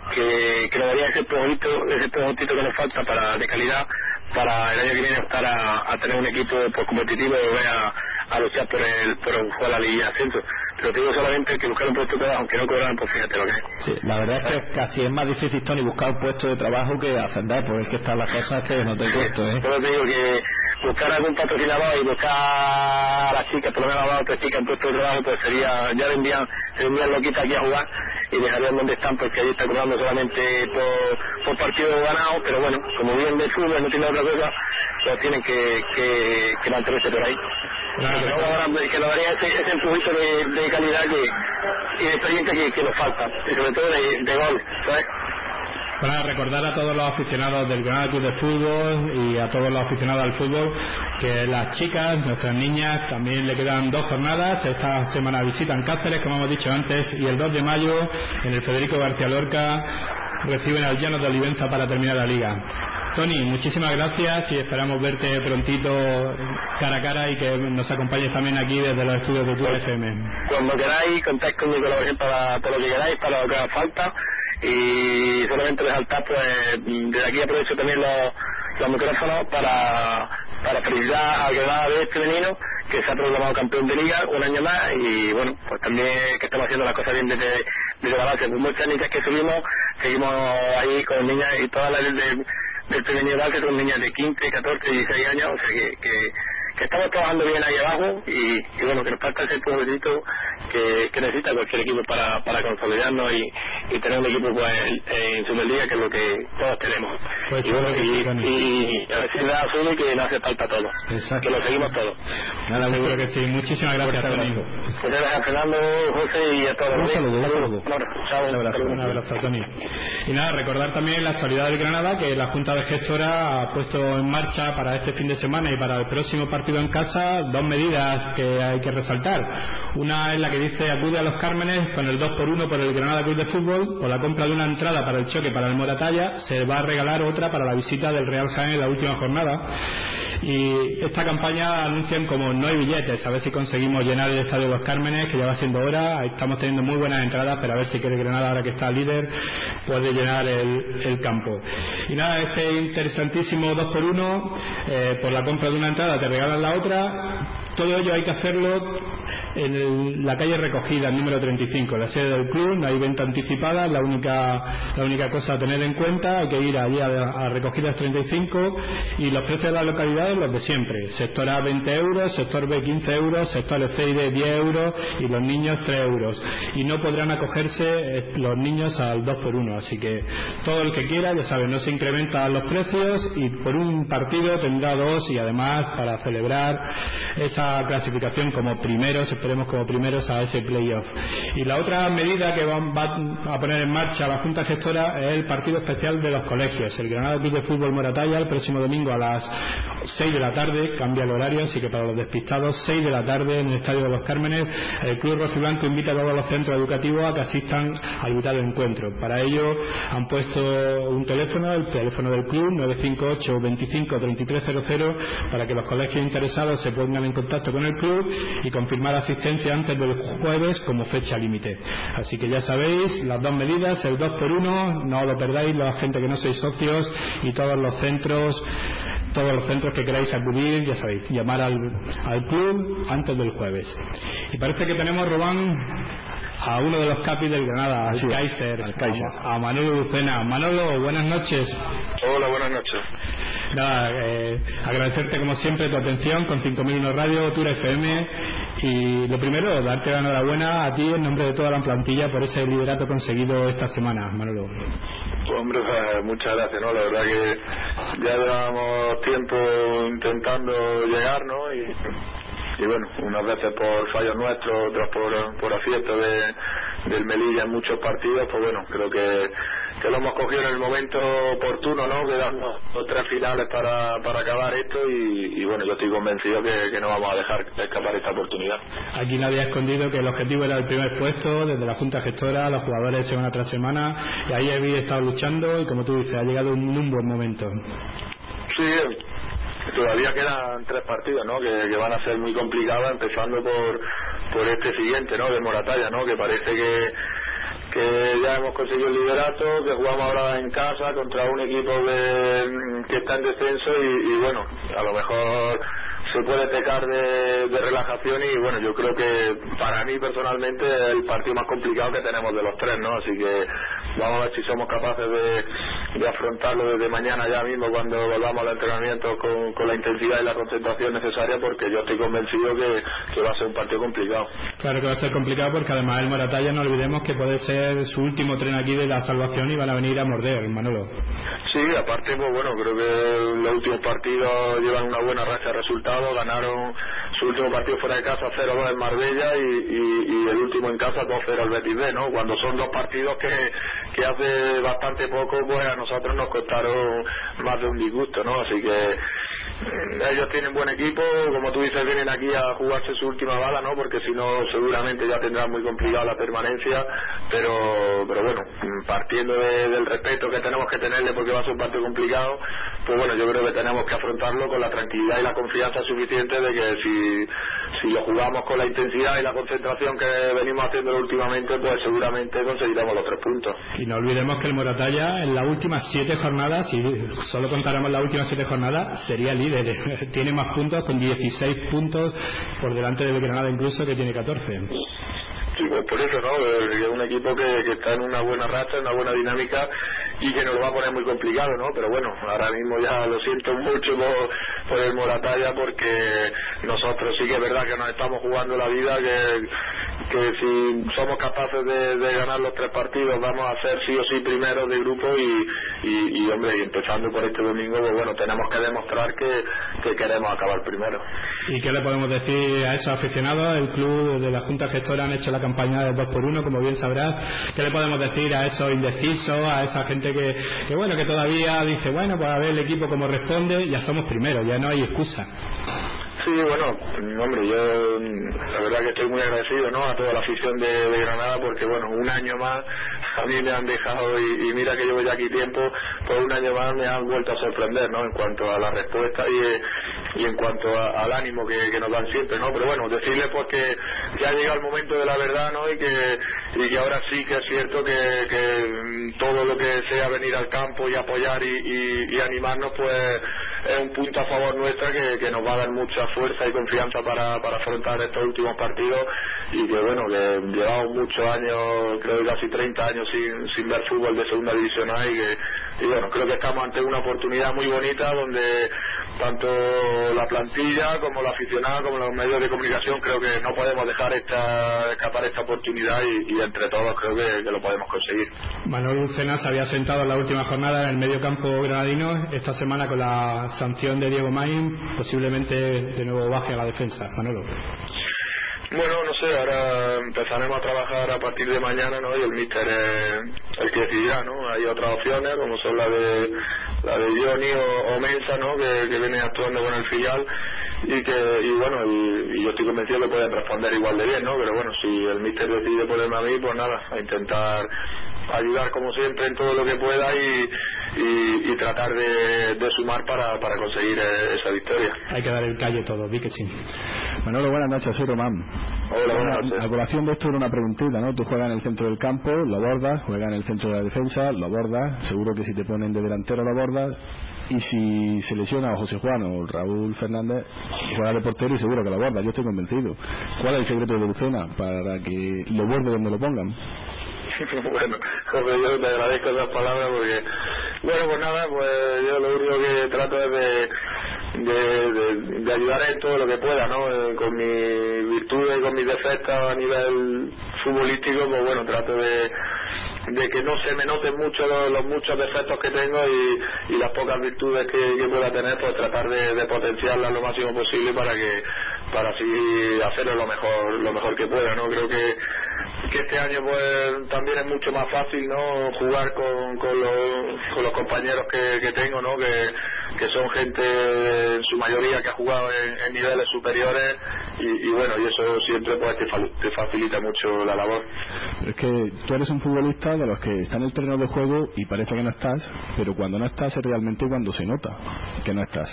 que, que nos daría ese puntito, ese puntito que nos falta para de calidad para el año que viene optar a, a tener un equipo pues, competitivo y volver a, a luchar por el por jugar la Liga de Ascenso. Pero te digo solamente que buscar un puesto de trabajo, aunque no cobraran, pues fíjate lo que es. Sí, la verdad es que casi es más difícil, Tony, buscar un puesto de trabajo que ascender, porque es que están las cosas que no te cuento, ¿eh? Pero te digo que buscar algún patrocinador y buscar a las chicas, por lo menos a las otras chicas en puesto de trabajo, pues sería, ya vendrían, se vendrían loquitas aquí a jugar y dejarían donde están, porque ahí está cobrando solamente por, por partido ganado, pero bueno, como bien de fútbol no tiene otra cosa, pues tienen que, que, que mantenerse por ahí. Claro, que, ahora, que nos daría ese, ese empujito de, de calidad que, y de experiencia que, que nos falta, y sobre todo de, de gol, ¿sabes? Para recordar a todos los aficionados del Granada Club de Fútbol y a todos los aficionados al fútbol que las chicas, nuestras niñas, también le quedan dos jornadas. Esta semana visitan Cáceres, como hemos dicho antes, y el dos de mayo en el Federico García Lorca reciben al Llanos de Olivenza para terminar la liga. Tony, muchísimas gracias y esperamos verte prontito cara a cara y que nos acompañes también aquí desde los estudios de tu F M. Cuando queráis, contáis con mi colaboración para, para lo que queráis, para lo que haga falta, y solamente resaltar, pues desde aquí aprovecho también los, los micrófonos para, para felicitar al Granada B femenino, que se ha proclamado campeón de liga un año más, y bueno, pues también que estamos haciendo las cosas bien desde, desde la base. Muchas niñas que subimos, seguimos ahí con niñas y todas las del, del femenino base son niñas de quince, catorce, dieciséis años, o sea que, que, que estamos trabajando bien ahí abajo, y, y bueno, que nos falta ese puntito que, que necesita cualquier equipo para, para consolidarnos y, y tener un equipo pues en Superliga, que es lo que todos tenemos. Pues y bueno, y, y, y a ver si da azul, que no hace falta todo. Exacto. Que lo seguimos todo. Nada, seguro que sí. Muchísimas gracias, Tony. Muchas gracias, Fernando, José y a todos. Un saludo, un saludo. Chao, un abrazo, un abrazo, Tony. Y nada, recordar también la actualidad del Granada, que la Junta de Gestora ha puesto en marcha para este fin de semana y para el próximo partido en casa dos medidas que hay que resaltar. Una es la que dice: acude a los Cármenes con el dos por uno por el Granada Club de Fútbol. Por la compra de una entrada para el choque para el Moratalla se va a regalar otra para la visita del Real Jaén en la última jornada. Y esta campaña anuncian como no hay billetes, a ver si conseguimos llenar el estadio de los Cármenes, que ya va siendo hora. Estamos teniendo muy buenas entradas, pero a ver si quiere Granada, ahora que está líder, puede llenar el, el campo. Y nada, este interesantísimo dos por uno, eh, por la compra de una entrada te regalan la otra. Todo ello hay que hacerlo en el, la calle Recogida, el número treinta y cinco, la sede del club. No hay venta anticipada, la única la única cosa a tener en cuenta, hay que ir allí a, a Recogidas treinta y cinco, y los precios de las localidades los de siempre: sector A veinte euros, sector B quince euros, sector C y D diez euros, y los niños tres euros, y no podrán acogerse los niños al dos por uno, así que todo el que quiera, ya saben, no se incrementan los precios, y por un partido tendrá dos, y además para celebrar esa clasificación como primeros, esperemos como primeros a ese playoff. Y la otra medida que va, va a poner en marcha la Junta Gestora es el partido especial de los colegios. El Granada Club de Fútbol Moratalla, el próximo domingo a las seis de la tarde, cambia el horario, así que para los despistados, seis de la tarde en el Estadio de los Cármenes, el Club Rojiblanco invita a todos los centros educativos a que asistan al vitado encuentro. Para ello han puesto un teléfono, el teléfono del club, nueve cinco ocho, veinticinco, treinta y tres cero cero, para que los colegios interesados se pongan en contacto con el club y confirmar asistencia antes del jueves como fecha límite. Así que ya sabéis, las dos medidas, el dos por uno, no lo perdáis, la gente que no sois socios, y todos los centros todos los centros que queráis acudir, ya sabéis, llamar al, al club antes del jueves. Y parece que tenemos, Robán, a uno de los capis del Granada, al Kaiser, al Kaiser, a Manolo Lucena. Manolo, buenas noches. Hola, buenas noches. Nada, eh, agradecerte como siempre tu atención con cinco mil uno Radio, Tour F M, y lo primero, darte la enhorabuena a ti en nombre de toda la plantilla por ese liderato conseguido esta semana, Manolo. Hombre, pues, muchas gracias, ¿no? La verdad que ya llevamos tiempo intentando llegar, ¿no? Y, y bueno, unas veces por fallos nuestros, otras por, por acierto de, del Melilla en muchos partidos, pues bueno, creo que, que lo hemos cogido en el momento oportuno, ¿no? Quedando tres finales para, para acabar esto, y, y bueno, yo estoy convencido que, que no vamos a dejar escapar esta oportunidad. Aquí nadie ha escondido que el objetivo era el primer puesto, desde la Junta Gestora, los jugadores semana tras semana, y ahí habéis estado luchando, y como tú dices, ha llegado un, un buen momento. Sí, todavía quedan tres partidos, ¿no? Que, que van a ser muy complicados, empezando por por este siguiente, ¿no? De Moratalla, ¿no? Que parece que que ya hemos conseguido el liderato, que jugamos ahora en casa contra un equipo de, que está en descenso, y, y bueno, a lo mejor se puede pecar de, de relajación, y bueno, yo creo que para mí personalmente es el partido más complicado que tenemos de los tres, ¿no? Así que vamos a ver si somos capaces de, de afrontarlo desde mañana ya mismo, cuando volvamos al entrenamiento, con, con la intensidad y la concentración necesaria, porque yo estoy convencido que, que va a ser un partido complicado. Claro que va a ser complicado, porque además el Moratalla, no olvidemos que puede ser su último tren aquí de la salvación, y van a venir a morder, Manolo. Sí, aparte, pues bueno, creo que los últimos partidos llevan una buena racha de resultados. Ganaron su último partido fuera de casa cero dos en Marbella, y, y, y el último en casa dos cero al Betis B, ¿no? Cuando son dos partidos que, que hace bastante poco, pues a nosotros nos costaron más de un disgusto, ¿no? Así que ellos tienen buen equipo, como tú dices, vienen aquí a jugarse su última bala, ¿no? Porque si no, seguramente ya tendrán muy complicada la permanencia, pero pero bueno, partiendo de, del respeto que tenemos que tenerle, porque va a ser un partido complicado, pues bueno, yo creo que tenemos que afrontarlo con la tranquilidad y la confianza suficiente de que si, si lo jugamos con la intensidad y la concentración que venimos haciendo últimamente, pues seguramente conseguiremos los tres puntos. Y no olvidemos que el Moratalla en las últimas siete jornadas, si solo contáramos las últimas siete jornadas, sería líder. Tiene más puntos, con dieciséis puntos por delante del Granada incluso, que tiene catorce. Sí, pues por eso, ¿no? Es un equipo que, que está en una buena racha, en una buena dinámica, y que nos lo va a poner muy complicado, ¿no? Pero bueno, ahora mismo ya lo siento mucho por, por el Moratalla, porque nosotros sí que es verdad que nos estamos jugando la vida, que, que si somos capaces de, de ganar los tres partidos, vamos a ser sí o sí primeros de grupo, y, y, y hombre, y empezando por este domingo, pues bueno, tenemos que demostrar que, que queremos acabar primero. ¿Y qué le podemos decir a esos aficionados? El club de la Junta Gestora han hecho la campaña de dos por uno, como bien sabrás. ¿Qué le podemos decir a esos indecisos, a esa gente que, que bueno, que todavía dice, bueno, pues a ver el equipo cómo responde? Ya somos primeros, ya no hay excusa. Sí, bueno, hombre, yo la verdad que estoy muy agradecido, ¿no?, a toda la afición de, de Granada, porque bueno, un año más a mí me han dejado, y, y mira que llevo ya aquí tiempo, pues un año más me han vuelto a sorprender, ¿no?, en cuanto a la respuesta y, y en cuanto a, al ánimo que, que nos dan siempre, ¿no? Pero bueno, decirles pues que ya ha llegado el momento de la verdad, ¿no?, y que, y que ahora sí que es cierto que, que todo lo que sea venir al campo y apoyar y, y, y animarnos, pues es un punto a favor nuestra que, que nos va a dar mucha fuerza y confianza para, para afrontar estos últimos partidos, y que bueno, que llevamos muchos años, creo que casi treinta años sin, sin ver fútbol de segunda división A, y que y bueno, creo que estamos ante una oportunidad muy bonita donde tanto la plantilla como la aficionada como los medios de comunicación creo que no podemos dejar esta, escapar esta oportunidad, y, y entre todos creo que, que lo podemos conseguir. Manuel Lucena se había sentado en la última jornada en el medio campo granadino. Esta semana, con la sanción de Diego Maín, posiblemente de nuevo baje a la defensa. Manolo. Bueno, no sé, ahora empezaremos a trabajar a partir de mañana, ¿no? Y el míster es el que decidirá, ¿no? Hay otras opciones, como son la de la de Johnny o, o Mensa, ¿no? Que, que viene actuando con el filial, y que y bueno, y, y yo estoy convencido que pueden responder igual de bien, ¿no? Pero bueno, si el míster decide ponerme a mí, pues nada, a intentar ayudar como siempre en todo lo que pueda, y, y, y tratar de, de sumar para, para conseguir esa victoria. Hay que dar el calle todo, di que sí. Manolo, buenas noches, soy Román. Hola, buenas noches. A colación de esto era una preguntita, ¿no? Tú juegas en el centro del campo, lo abordas, juegas en el centro de la defensa, lo abordas, seguro que si te ponen de delantero lo abordas, y si se lesiona a José Juan o Raúl Fernández, juega de portero y seguro que lo abordas, yo estoy convencido. ¿Cuál es el secreto de Lucena para que lo borde donde lo pongan? Bueno, José, yo te agradezco esas palabras porque, bueno, pues nada, pues yo lo único que trato es de, de, de, de ayudar en todo lo que pueda, ¿no? Eh, con mis virtudes y con mis defectos a nivel futbolístico, pues bueno, trato de, de que no se me noten mucho los, los muchos defectos que tengo, y, y las pocas virtudes que, que pueda tener, pues tratar de, de potenciarlas lo máximo posible para que para así hacerlo lo mejor lo mejor que pueda, ¿no? Creo que que este año pues también es mucho más fácil, ¿no? Jugar con, con, los, con los compañeros que, que tengo, ¿no? Que, que son gente en su mayoría que ha jugado en, en niveles superiores, y, y bueno, y eso siempre pues te, te facilita mucho la labor. Es que tú eres un futbolista de los que está en el terreno de juego y parece que no estás, pero cuando no estás es realmente cuando se nota que no estás.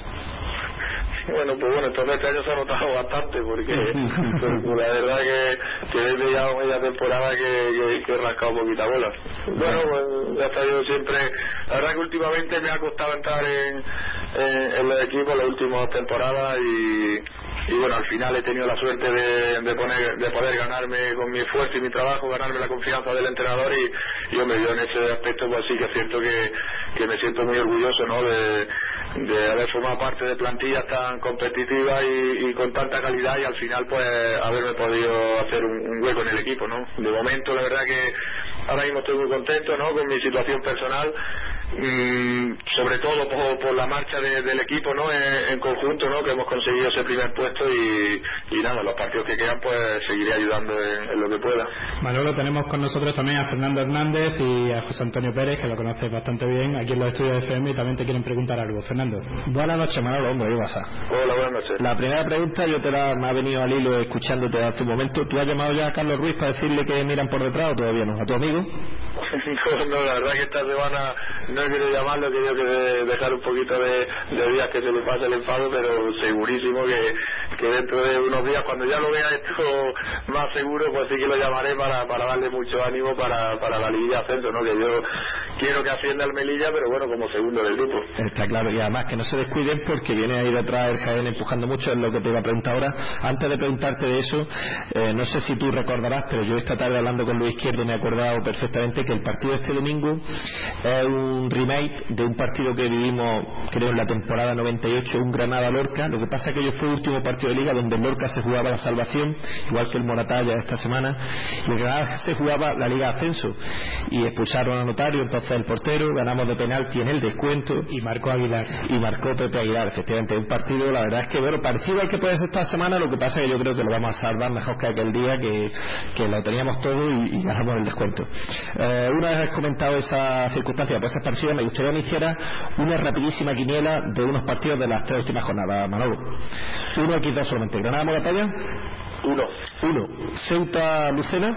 Bueno, pues bueno, entonces este año se ha notado bastante, porque, porque la verdad que, que desde ya media temporada que, que, que he rascado poquita bola. Bueno, pues ya está, yo siempre, la verdad que últimamente me ha costado entrar en, en, en los equipos las últimas temporadas, y y bueno, al final he tenido la suerte de, de, poner, de poder ganarme con mi esfuerzo y mi trabajo, ganarme la confianza del entrenador, y, y hombre, yo en ese aspecto pues sí que es cierto que, que me siento muy orgulloso, ¿no? de, de haber formado parte de plantillas tan competitivas y, y con tanta calidad, y al final pues haberme podido hacer un, un hueco en el equipo, ¿no? De momento la verdad que ahora mismo estoy muy contento, ¿no? Con mi situación personal, mm, sobre todo por, por la marcha de, del equipo, ¿no? En, en conjunto, ¿no? Que hemos conseguido ese primer puesto, y, y nada, los partidos que quedan pues seguiré ayudando en, en lo que pueda. Manolo, tenemos con nosotros también a Fernando Hernández y a José Antonio Pérez, que lo conoces bastante bien aquí en los estudios de F M, y también te quieren preguntar algo. Fernando. Buenas noches, Manolo, hombre, ¿qué pasa? Hola, buenas noches. La primera pregunta yo te la me ha venido al hilo escuchándote hace un momento. ¿Tú has llamado ya a Carlos Ruiz para decirle que miran por detrás o todavía no? ¿A tu amigo? No, no, la verdad que esta semana no he querido llamarlo, he querido que dejar un poquito de, de días que se le pase el enfado, pero segurísimo que, que dentro de unos días, cuando ya lo vea esto más seguro, pues sí que lo llamaré para, para darle mucho ánimo para, para la liguilla ascenso, ¿no? Que yo quiero que ascienda al Melilla, pero bueno, como segundo del grupo. Está claro, y además que no se descuiden porque viene ahí detrás el Jaén empujando mucho, es lo que te iba a preguntar ahora. Antes de preguntarte de eso, eh, no sé si tú recordarás, pero yo esta tarde hablando con Luis Izquierdo me he acordado perfectamente que el partido de este domingo es un remake de un partido que vivimos, creo, en la temporada noventa y ocho, un Granada-Lorca. Lo que pasa es que yo fue el último partido de Liga donde el Lorca se jugaba la salvación, igual que el Moratalla esta semana, y el Granada se jugaba la Liga Ascenso, y expulsaron a Notario, entonces el portero, ganamos de penalti en el descuento, y marcó Aguilar. Y marcó Pepe Aguilar, efectivamente, un partido, la verdad es que, bueno, parecido al que puede ser esta semana, lo que pasa es que yo creo que lo vamos a salvar mejor que aquel día, que, que lo teníamos todo y, y ganamos el descuento. Eh, una vez has comentado esa circunstancia, pues esa partida, me gustaría que me hiciera una rapidísima quiniela de unos partidos de las tres últimas jornadas, Manolo. Uno aquí dos solamente. ¿Granada Moratalla? Uno. Uno. Ceuta Lucena.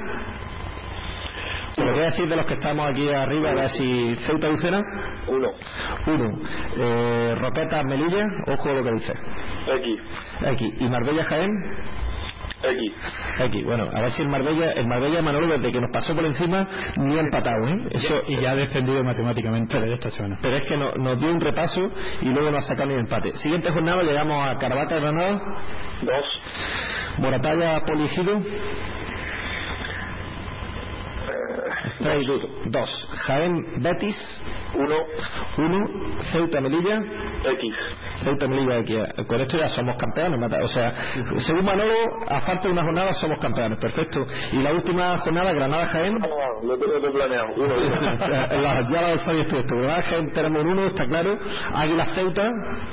¿Te lo voy a decir de los que estamos aquí arriba? A ver si Ceuta Lucena. Uno. Uno. Eh, Roquetas Melilla. Ojo lo que dice. X. X. ¿Y Marbella Jaén? X. X, bueno, a ver si el Marbella, el Marbella Manolo, desde que nos pasó por encima, ni ha empatado, ¿eh? Eso, y ya ha defendido matemáticamente de esta semana. Pero es que no, nos dio un repaso y luego nos ha sacado ni el empate. Siguiente jornada, llegamos a Caravaca de Granada. Dos. Moratalla Poligido. Dos. Jaén Betis. Uno. Uno. Ceuta Melilla. X. Ceuta Melilla X. Con esto ya somos campeones, Mata. O sea, según Manolo, a falta de una jornada somos campeones. Perfecto. Y la última jornada, Granada Jaén. Ah, lo tengo todo planeado. Uno. la, ya lo sabías tú esto. Granada Jaén tenemos uno, está claro. Águila Ceuta.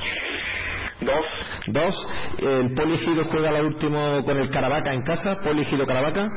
Dos. Dos. El Poligido juega la última con el Caravaca en casa. Poligido Caravaca.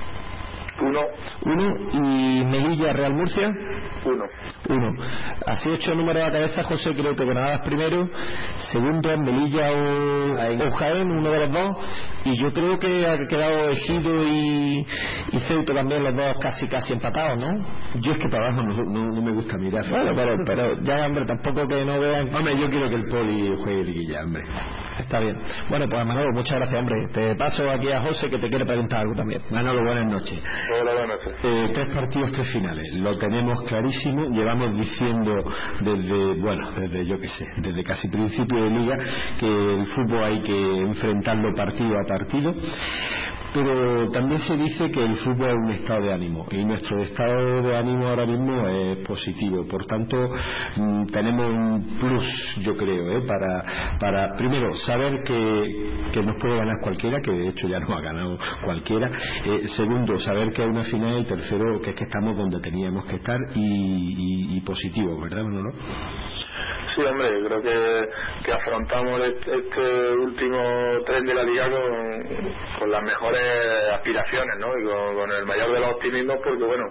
Uno. Uno. Y Melilla Real Murcia. Uno. Uno. Así hecho el número de la cabeza, José, creo que Granada es primero, segundo Melilla o, o Jaén, uno de los dos, y yo creo que ha quedado Ejido y, y Ceuta también, los dos casi casi empatados, ¿no? Yo es que para abajo no, no, no me gusta mirar. Bueno, pero, pero ya, hombre, tampoco que no vean. Hombre, yo quiero que el Poli juegue liguilla, hombre. Está bien. Bueno, pues Manolo, muchas gracias, hombre. Te paso aquí a José, que te quiere preguntar algo también. Manolo, buenas noches. Hola, buenas noches. Eh, tres partidos, tres finales. Lo tenemos clarísimo. Llevamos diciendo desde, bueno, desde yo qué sé, desde casi principio de liga, que el fútbol hay que enfrentarlo partido a partido. Pero también se dice que el fútbol es un estado de ánimo y nuestro estado de ánimo ahora mismo es positivo. Por tanto, mmm, tenemos un plus, yo creo, ¿eh? para, para primero saber que, que nos puede ganar cualquiera, que de hecho ya nos ha ganado cualquiera. Eh, segundo, saber que hay una final, y tercero, que es que estamos donde teníamos que estar y, y, y positivo, ¿verdad, Manolo? Sí, hombre, creo que, que afrontamos este, este último tren de la liga con, con las mejores aspiraciones, ¿no? Y con, con el mayor de los optimismos, porque bueno,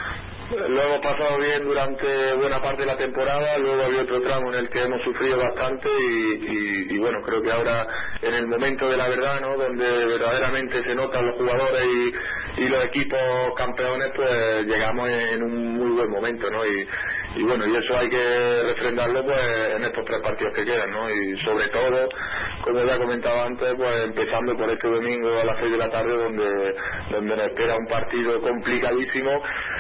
lo hemos pasado bien durante buena parte de la temporada, luego había otro tramo en el que hemos sufrido bastante y, y, y bueno, creo que ahora en el momento de la verdad, ¿no? Donde verdaderamente se notan los jugadores y, y los equipos campeones, pues llegamos en un muy buen momento, ¿no? Y, y bueno, y eso hay que refrendarlo pues en estos tres partidos que quedan, ¿no? Y sobre todo, como ya comentaba antes, pues empezando por este domingo a las seis de la tarde, donde, donde nos espera un partido complicadísimo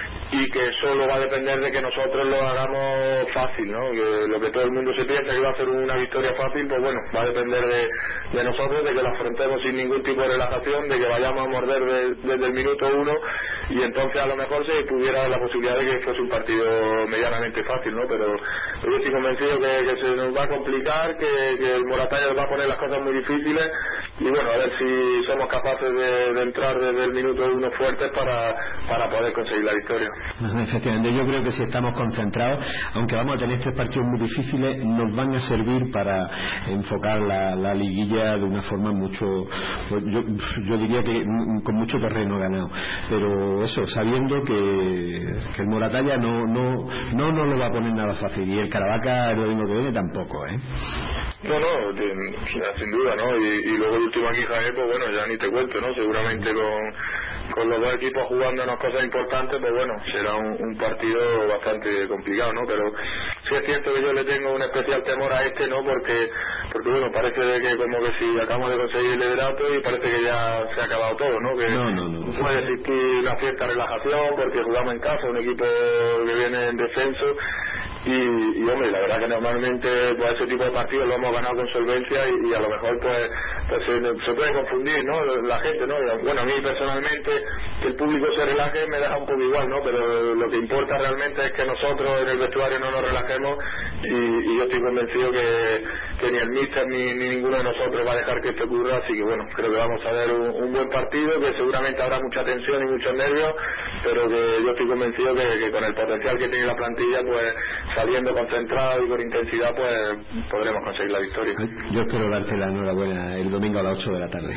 y que solo va a depender de que nosotros lo hagamos fácil, ¿no? Que lo que todo el mundo se piensa que va a ser una victoria fácil, pues bueno, va a depender de, de nosotros, de que lo afrontemos sin ningún tipo de relajación, de que vayamos a morder de, desde el minuto uno, y entonces a lo mejor se pudiera dar la posibilidad de que fuese un partido medianamente fácil, ¿no? Pero yo estoy convencido que, que se nos va a complicar, que, que el Moratalla nos va a poner las cosas muy difíciles, y bueno, a ver si somos capaces de, de entrar desde el minuto uno fuertes para, para poder conseguir la victoria. Efectivamente, yo creo que si estamos concentrados, aunque vamos a tener tres partidos muy difíciles, nos van a servir para enfocar la, la liguilla de una forma mucho, pues yo, yo diría que con mucho terreno ganado, pero eso, sabiendo que, que el Moratalla no, no, no nos lo va a poner nada fácil, y el Caravaca el domingo que viene tampoco, ¿eh? No, no, sin duda, ¿no? Y, y luego el último aquí, Jaén, pues bueno, ya ni te cuento, ¿no? Seguramente con, con los dos equipos jugándonos cosas importantes, pues bueno, será un, un partido bastante complicado, ¿no? Pero sí es cierto que yo le tengo un especial temor a este, ¿no? Porque, porque bueno, parece de que como que si acabamos de conseguir el liderato y parece que ya se ha acabado todo, ¿no? Que no, no, no. puede existir una cierta relajación porque jugamos en casa, un equipo que viene en descenso. Y, y hombre, la verdad que normalmente pues ese tipo de partidos lo hemos ganado con solvencia y, y a lo mejor pues, pues se, se puede confundir, ¿no? La gente, ¿no? Y, bueno, a mí personalmente que el público se relaje me deja un poco igual, ¿no? Pero lo que importa realmente es que nosotros en el vestuario no nos relajemos y, y yo estoy convencido que, que ni el míster ni, ni ninguno de nosotros va a dejar que esto ocurra, así que bueno, creo que vamos a ver un, un buen partido, que seguramente habrá mucha tensión y muchos nervios, pero que yo estoy convencido que, que con el potencial que tiene la plantilla, pues saliendo concentrado y con intensidad, pues podremos conseguir la victoria. Yo espero darte la enhorabuena el domingo a las ocho de la tarde.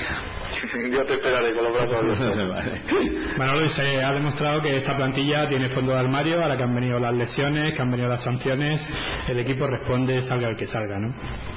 Yo te esperaré con los brazos abiertos. Vale. Manolo, se ha demostrado que esta plantilla tiene fondo de armario, ahora que han venido las lesiones, que han venido las sanciones, el equipo responde salga el que salga, ¿no?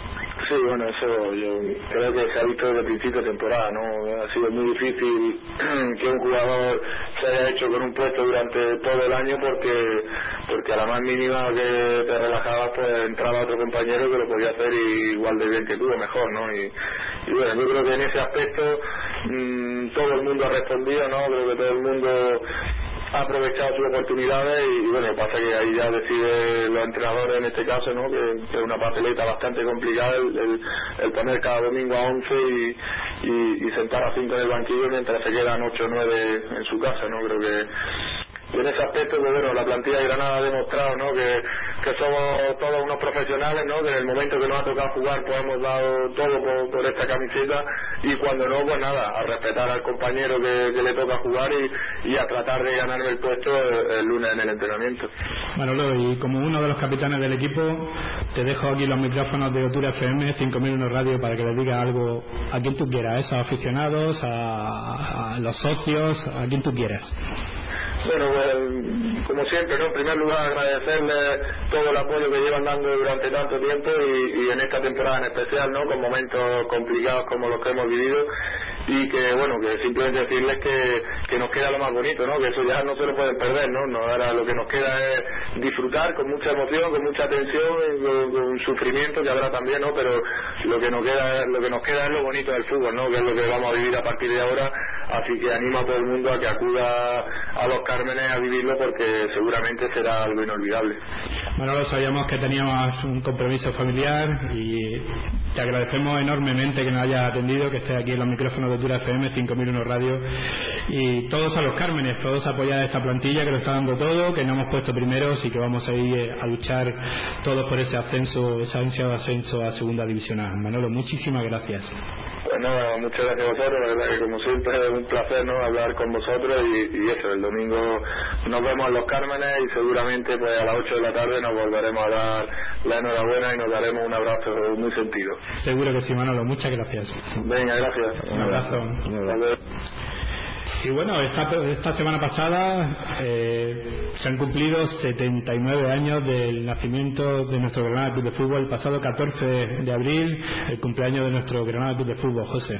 Sí, bueno, eso yo creo que se ha visto desde el principio de temporada, ¿no? Ha sido muy difícil que un jugador se haya hecho con un puesto durante todo el año porque porque a la más mínima que te relajabas pues entraba otro compañero que lo podía hacer igual de bien que tú o mejor, ¿no? Y, y bueno, yo creo que en ese aspecto mmm, todo el mundo ha respondido, ¿no? Creo que todo el mundo ha aprovechado sus oportunidades y, y bueno, pasa que ahí ya decide los entrenadores en este caso, ¿no? Que, que es una papeleta bastante complicada el, el, el poner cada domingo a once y, y, y sentar a cinco en el banquillo mientras se quedan ocho o nueve en su casa, ¿no? Creo que y en ese aspecto, pues bueno, la plantilla de Granada ha demostrado, ¿no? Que, que somos todos unos profesionales, ¿no? Que en el momento que nos ha tocado jugar, pues hemos dado todo por, por esta camiseta y cuando no, pues nada, a respetar al compañero que, que le toca jugar y, y a tratar de ganarme el puesto el, el lunes en el entrenamiento. Manolo, y como uno de los capitanes del equipo, te dejo aquí los micrófonos de Otura F M, cinco mil uno Radio, para que le digas algo a quien tú quieras, a esos aficionados, a, a los socios, a quien tú quieras. Bueno, pues, como siempre, ¿no? En primer lugar, agradecerles todo el apoyo que llevan dando durante tanto tiempo y, y en esta temporada en especial, ¿no? Con momentos complicados como los que hemos vivido y que, bueno, que simplemente decirles que, que nos queda lo más bonito, ¿no? Que eso ya no se lo pueden perder, ¿no? no ahora lo que nos queda es disfrutar con mucha emoción, con mucha atención, con, con sufrimiento que habrá también, ¿no? Pero lo que nos queda lo que nos queda es lo bonito del fútbol, ¿no? Que es lo que vamos a vivir a partir de ahora, así que animo a todo el mundo a que acuda a los Cármenes a vivirlo porque seguramente será algo inolvidable. Manolo, sabíamos que teníamos un compromiso familiar y te agradecemos enormemente que nos hayas atendido, que estés aquí en los micrófonos de Otura F M, cinco mil uno Radio, y todos a los Cármenes, todos a apoyar a esta plantilla que lo está dando todo, que no hemos puesto primeros y que vamos a ir a luchar todos por ese ascenso, ese ansiado ascenso a Segunda División A. Manolo, muchísimas gracias. Pues nada, muchas gracias a vosotros, la verdad que como siempre es un placer, ¿no? Hablar con vosotros y, y eso, el domingo nos vemos en los Cármenes y seguramente pues a las ocho de la tarde nos volveremos a dar la enhorabuena y nos daremos un abrazo muy sentido. Seguro que sí, Manolo, muchas gracias. Venga, gracias. Un abrazo. Un abrazo. Y bueno, esta, esta semana pasada eh, se han cumplido setenta y nueve años del nacimiento de nuestro Granada Club de Fútbol, el pasado catorce de abril, el cumpleaños de nuestro Granada Club de Fútbol. José.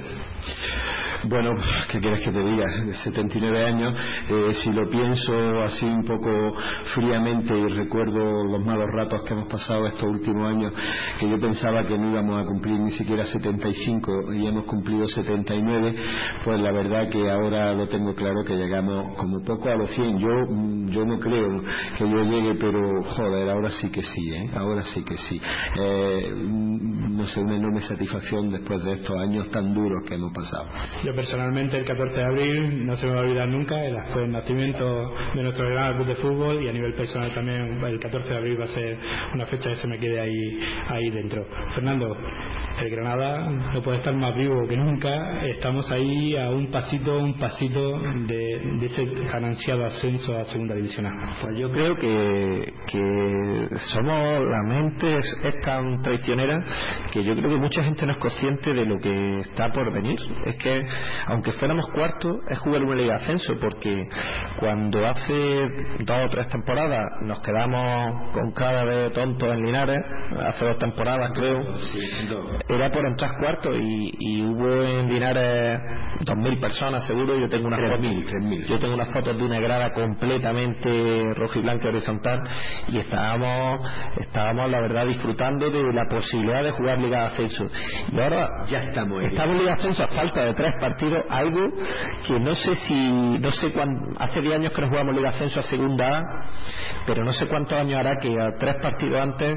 Bueno, ¿qué quieres que te diga? De setenta y nueve años, eh, si lo pienso así un poco fríamente y recuerdo los malos ratos que hemos pasado estos últimos años, que yo pensaba que no íbamos a cumplir ni siquiera setenta y cinco y hemos cumplido setenta y nueve, pues la verdad que ahora lo tengo claro que llegamos como poco a los cien. Yo yo no creo que yo llegue, pero joder, ahora sí que sí, ¿eh? Ahora sí que sí. Eh, no sé, una enorme satisfacción después de estos años tan duros que hemos pasado. Yo personalmente el catorce de abril no se me va a olvidar nunca, fue el nacimiento de nuestro Granada Club de Fútbol, y a nivel personal también el catorce de abril va a ser una fecha que se me quede ahí ahí dentro. Fernando, el Granada no puede estar más vivo que nunca, estamos ahí a un pasito, un pasito de, de ese ansiado ascenso a Segunda División A. Pues yo creo que, que somos, la mente es, es tan traicionera que yo creo que mucha gente no es consciente de lo que está por venir. Es que aunque fuéramos cuartos, es jugar una liga de ascenso, porque cuando hace dos o tres temporadas nos quedamos con cara de tontos en Linares, hace dos temporadas creo, era por entrar cuartos y, y hubo en Linares dos mil personas seguro. Yo tengo unas fotos, yo tengo unas fotos de una grada completamente roja y blanca horizontal, y estábamos estábamos la verdad disfrutando de la posibilidad de jugar liga de ascenso, y ahora ya estamos en estamos en liga de ascenso a falta de tres partidos, algo que no sé si no sé cuándo, hace diez años que no jugamos liga de ascenso a Segunda A, pero no sé cuántos años hará que a tres partidos antes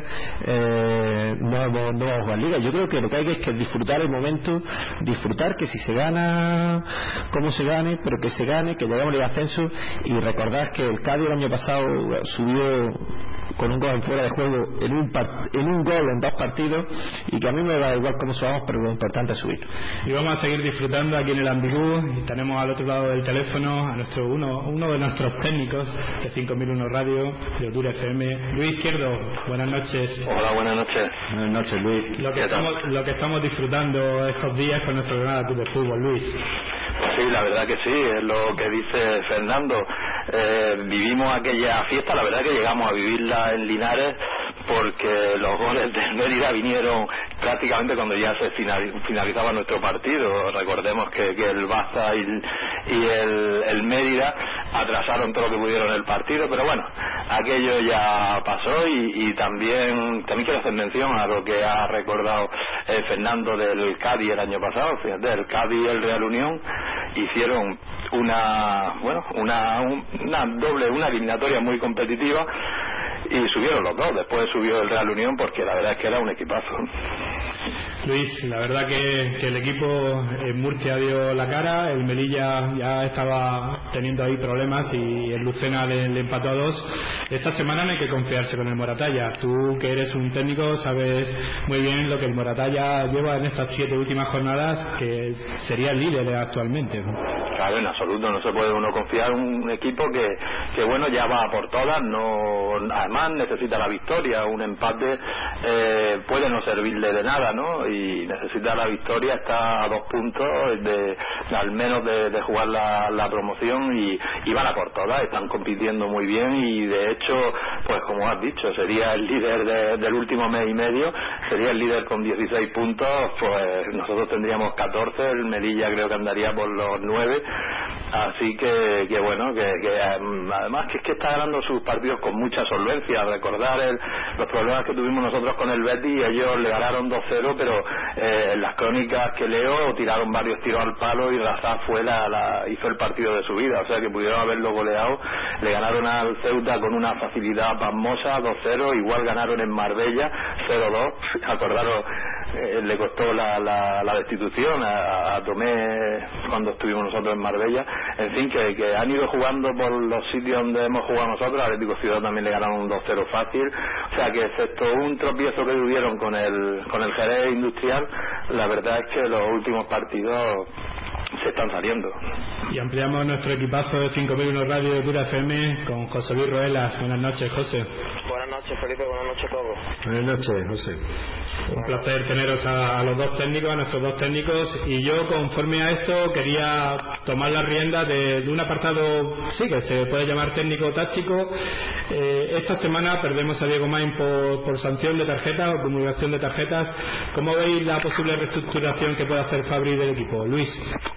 eh, no, no, no vamos a jugar liga. Yo creo que lo que hay que es que disfrutar el momento, disfrutar que si se gana como se gane, pero que se gane, que llegamos a liga de ascenso, y recordar que el Cádiz el año pasado subió con un gol en fuera de juego en un, en un gol en dos partidos, y que a mí me da igual cómo subamos, pero lo importante es subir. Y vamos a seguir disfrutando aquí en el Ambigú, y tenemos al otro lado del teléfono a nuestro uno, uno de nuestros técnicos de cinco mil uno Radio, de Otura F M, Luis Izquierdo. Buenas noches. Hola, buenas noches. Buenas noches, Luis. Lo que, estamos, lo que estamos disfrutando estos días con nuestro Granada Club de Fútbol, Luis. Sí, la verdad que sí, es lo que dice Fernando. Eh, vivimos aquella fiesta, la verdad que llegamos a vivirla en Linares, porque los goles del Mérida vinieron prácticamente cuando ya se finalizaba nuestro partido. Recordemos que, que el Baza y, y el, el Mérida atrasaron todo lo que pudieron el partido, pero bueno, aquello ya pasó. Y, y también también quiero hacer mención a lo que ha recordado eh, Fernando del Cádiz el año pasado. Fíjate, el Cádiz y el Real Unión hicieron una bueno una una doble una eliminatoria muy competitiva y subieron los dos. Después subió el Real Unión porque la verdad es que era un equipazo. Luis, la verdad que, que el equipo en Murcia dio la cara, el Melilla ya estaba teniendo ahí problemas y el Lucena le, le empató a dos. Esta semana no hay que confiarse con el Moratalla. Tú, que eres un técnico, sabes muy bien lo que el Moratalla lleva en estas siete últimas jornadas, que sería el líder actualmente, ¿no? Claro, en absoluto, no se puede uno confiar en un equipo que, que bueno, ya va por todas, no, además necesita la victoria. Un empate eh, puede no servirle de nada, ¿no? Y necesita la victoria, está a dos puntos de, de al menos de, de jugar la, la promoción y, y van a por todas, están compitiendo muy bien y de hecho, pues como has dicho, sería el líder de, del último mes y medio, sería el líder con dieciséis puntos, pues nosotros tendríamos catorce, el Melilla creo que andaría por los nueve, así que, que bueno, que, que además que es que está ganando sus partidos con mucha solvencia. Recordar el, los problemas que tuvimos nosotros con el Betis, ellos le ganaron dos cero, pero eh, en las crónicas que leo tiraron varios tiros al palo y Razá fue la, la, hizo el partido de su vida, o sea que pudieron haberlo goleado. Le ganaron al Ceuta con una facilidad pasmosa, dos cero, igual ganaron en Marbella cero dos, acordaros, eh, le costó la, la, la destitución a, a Tomé cuando estuvimos nosotros en Marbella. En fin, que, que han ido jugando por los sitios donde hemos jugado nosotros. Atlético Ciudad también le ganaron un dos cero fácil, o sea que excepto un tropiezo que tuvieron con el con el Jerez Industrial, la verdad es que los últimos partidos se están saliendo. Y ampliamos nuestro equipazo de cinco mil uno Radio de Cura F M con José Luis Roelas. Buenas noches, José. Buenas noches, Felipe. Buenas noches a todos. Buenas noches, José. Un placer teneros a, a los dos técnicos, a nuestros dos técnicos. Y yo, conforme a esto, quería tomar las riendas de, de un apartado, sí, que se puede llamar técnico-táctico. Eh, esta semana perdemos a Diego Main por, por sanción de tarjetas o promulgación de tarjetas. ¿Cómo veis la posible reestructuración que puede hacer Fabri del equipo? Luis.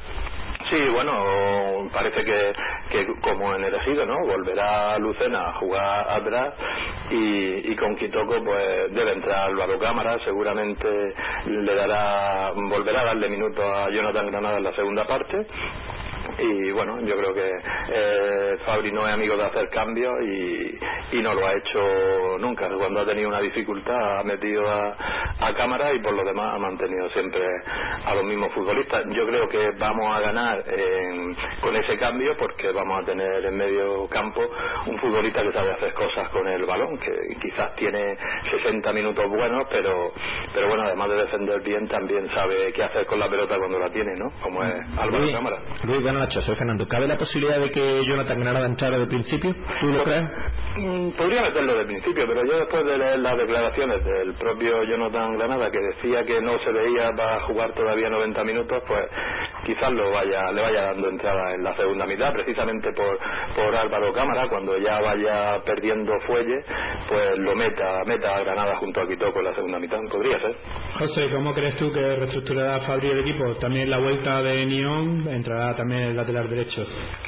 Sí, bueno, parece que, que como en el Ejido, ¿no? Volverá Lucena a jugar atrás y, y con Quitoco pues debe entrar Álvaro Cámara, seguramente le dará, volverá a darle minutos a Jonathan Granada en la segunda parte. Y bueno, yo creo que eh, Fabri no es amigo de hacer cambios y, y no lo ha hecho nunca. Cuando ha tenido una dificultad ha metido a, a Cámara y por lo demás ha mantenido siempre a los mismos futbolistas. Yo creo que vamos a ganar en, con ese cambio porque vamos a tener en medio campo un futbolista que sabe hacer cosas con el balón, que quizás tiene sesenta minutos buenos, pero pero bueno, además de defender bien también sabe qué hacer con la pelota cuando la tiene, ¿no? Como es Álvaro Luis, Cámara. Luis, buenas noches, soy Fernando. ¿Cabe la posibilidad de que Jonathan Granada entrara de principio? ¿Tú lo crees? Podría meterlo de principio, pero yo después de leer las declaraciones del propio Jonathan Granada, que decía que no se veía para jugar todavía noventa minutos, pues quizás lo vaya le vaya dando entrada en la segunda mitad, precisamente por por Álvaro Cámara. Cuando ya vaya perdiendo fuelle, pues lo meta meta a Granada junto a Quitoco en la segunda mitad. Podría ser. José, ¿cómo crees tú que reestructurará Fabri el equipo? También la vuelta de Nión, entrará también el lateral derecho.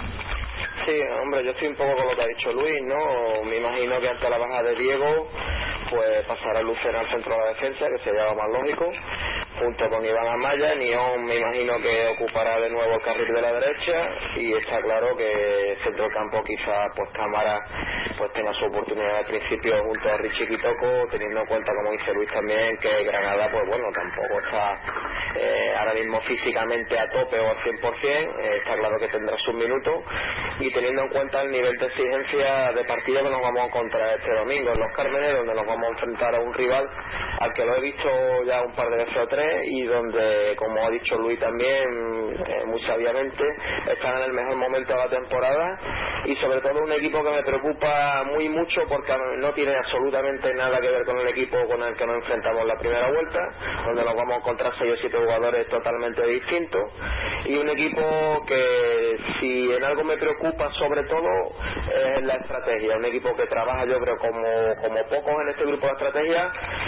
Sí, hombre, yo estoy un poco con lo que ha dicho Luis, ¿no? Me imagino que ante la baja de Diego, pues pasará Lucena al centro de la defensa, que sería lo más lógico, junto con Iván Amaya. Nión me imagino que ocupará de nuevo el carril de la derecha y está claro que el centro del campo quizás pues Cámara pues tenga su oportunidad al principio junto a Richie Quitoco, teniendo en cuenta, como dice Luis también, que Granada pues bueno, tampoco está eh, ahora mismo físicamente a tope o al cien por ciento, eh, está claro que tendrá sus minutos, y teniendo en cuenta el nivel de exigencia de partido que nos vamos a encontrar este domingo en Los Cármenes, donde nos vamos a enfrentar a un rival al que lo he visto ya un par de veces o tres y donde, como ha dicho Luis también eh, muy sabiamente, están en el mejor momento de la temporada y sobre todo un equipo que me preocupa muy mucho porque no tiene absolutamente nada que ver con el equipo con el que nos enfrentamos la primera vuelta, donde nos vamos a encontrar seis o siete jugadores totalmente distintos, y un equipo que si en algo me preocupa sobre todo es la estrategia, un equipo que trabaja yo creo como, como pocos en este grupo de estrategia,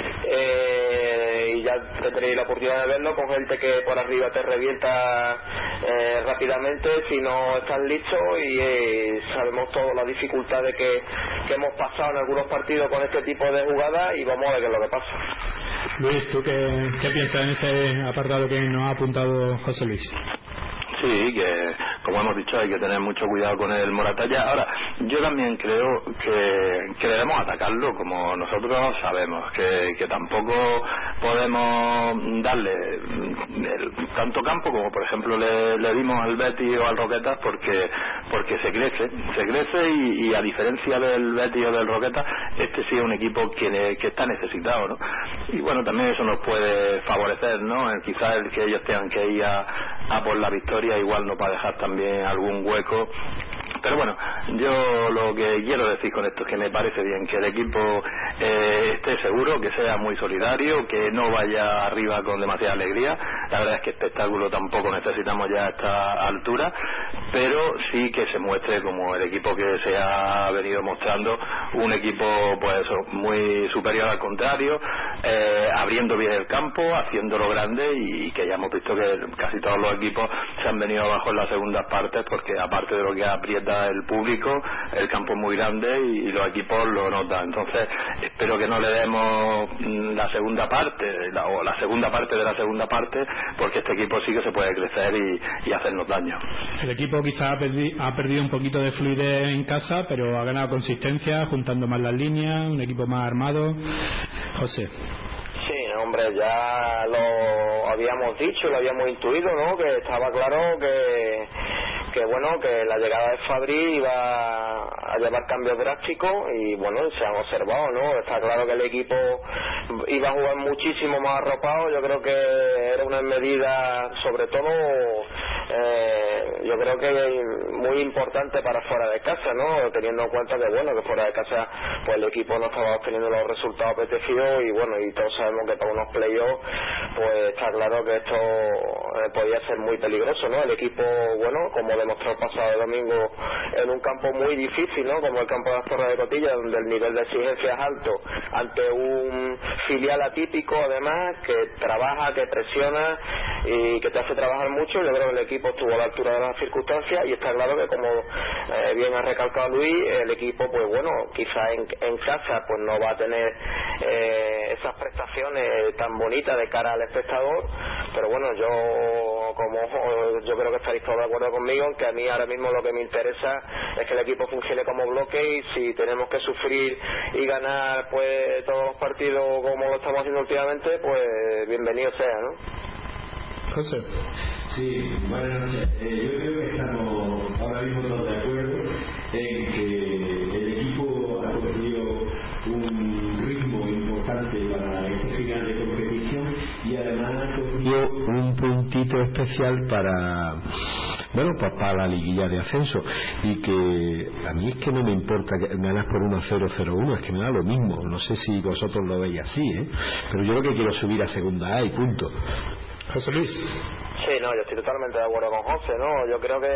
eh, y ya tendréis la oportunidad de verlo con gente que por arriba te revienta eh, rápidamente si no estás listo, y eh, sabemos todas las dificultades que, que hemos pasado en algunos partidos con este tipo de jugadas, y vamos a ver qué es lo que pasa. Luis, ¿tú qué, qué piensas en ese apartado que nos ha apuntado José Luis? Sí, que como hemos dicho hay que tener mucho cuidado con el Moratalla. Ahora, yo también creo que, que debemos atacarlo como nosotros sabemos, que, que tampoco podemos darle el, tanto campo como por ejemplo le, le dimos al Betis o al Roquetas, porque porque se crece, se crece y, y a diferencia del Betis o del Roquetas, este sí es un equipo que, que está necesitado, ¿no? Y bueno, también eso nos puede favorecer, ¿no? El, quizás el que ellos tengan que ir a, a por la victoria igual no para dejar también algún hueco. Pero bueno, yo lo que quiero decir con esto es que me parece bien que el equipo eh, esté seguro, que sea muy solidario, que no vaya arriba con demasiada alegría. La verdad es que espectáculo tampoco necesitamos ya a esta altura, pero sí que se muestre como el equipo que se ha venido mostrando, un equipo pues eso, muy superior al contrario, eh, abriendo bien el campo, haciéndolo grande, y que ya hemos visto que casi todos los equipos se han venido abajo en las segundas partes, porque aparte de lo que aprieta el público, el campo es muy grande y los equipos lo notan. Entonces espero que no le demos la segunda parte la, o la segunda parte de la segunda parte, porque este equipo sí que se puede crecer y, y hacernos daño. El equipo quizá ha, perdi, ha perdido un poquito de fluidez en casa, pero ha ganado consistencia juntando más las líneas, un equipo más armado. José. Sí, hombre, ya lo habíamos dicho, lo habíamos intuido, ¿no? Que estaba claro que que bueno, que la llegada de Fabri iba a llevar cambios drásticos, y bueno, se han observado, ¿no? Está claro que el equipo iba a jugar muchísimo más arropado. Yo creo que era una medida, sobre todo eh, yo creo que muy importante para fuera de casa, ¿no? Teniendo en cuenta que bueno, que fuera de casa pues el equipo no estaba obteniendo los resultados apetecidos, y bueno, y todos sabemos que para unos playoffs pues está claro que esto eh, podía ser muy peligroso, ¿no? El equipo, bueno, como demostró el pasado domingo en un campo muy difícil, ¿no? Como el campo de las Torres de Cotilla, donde el nivel de exigencia es alto, ante un filial atípico además, que trabaja, que presiona y que te hace trabajar mucho. Yo creo que el equipo estuvo a la altura de las circunstancias, y está claro que, como eh, bien ha recalcado Luis, el equipo pues bueno, quizá en, en casa pues no va a tener eh, esas prestaciones tan bonitas de cara al espectador, pero bueno, yo como yo creo que estaréis todos de acuerdo conmigo, que a mí ahora mismo lo que me interesa es que el equipo funcione como bloque, y si tenemos que sufrir y ganar pues todos los partidos como lo estamos haciendo últimamente, pues bienvenido sea, ¿no? José. Sí, buenas noches. Eh, yo creo que estamos ahora mismo todos de acuerdo en que el equipo ha cogido un ritmo importante para este final de competición, y además ha cogido un puntito especial para bueno pues para la liguilla de ascenso, y que a mí es que no me importa que ganas por uno cero cero uno, es que me da lo mismo. No sé si vosotros lo veis así, ¿eh? Pero yo lo que quiero es subir a segunda A y punto. José Luis. Sí, no, yo estoy totalmente de acuerdo con José, ¿no? Yo creo que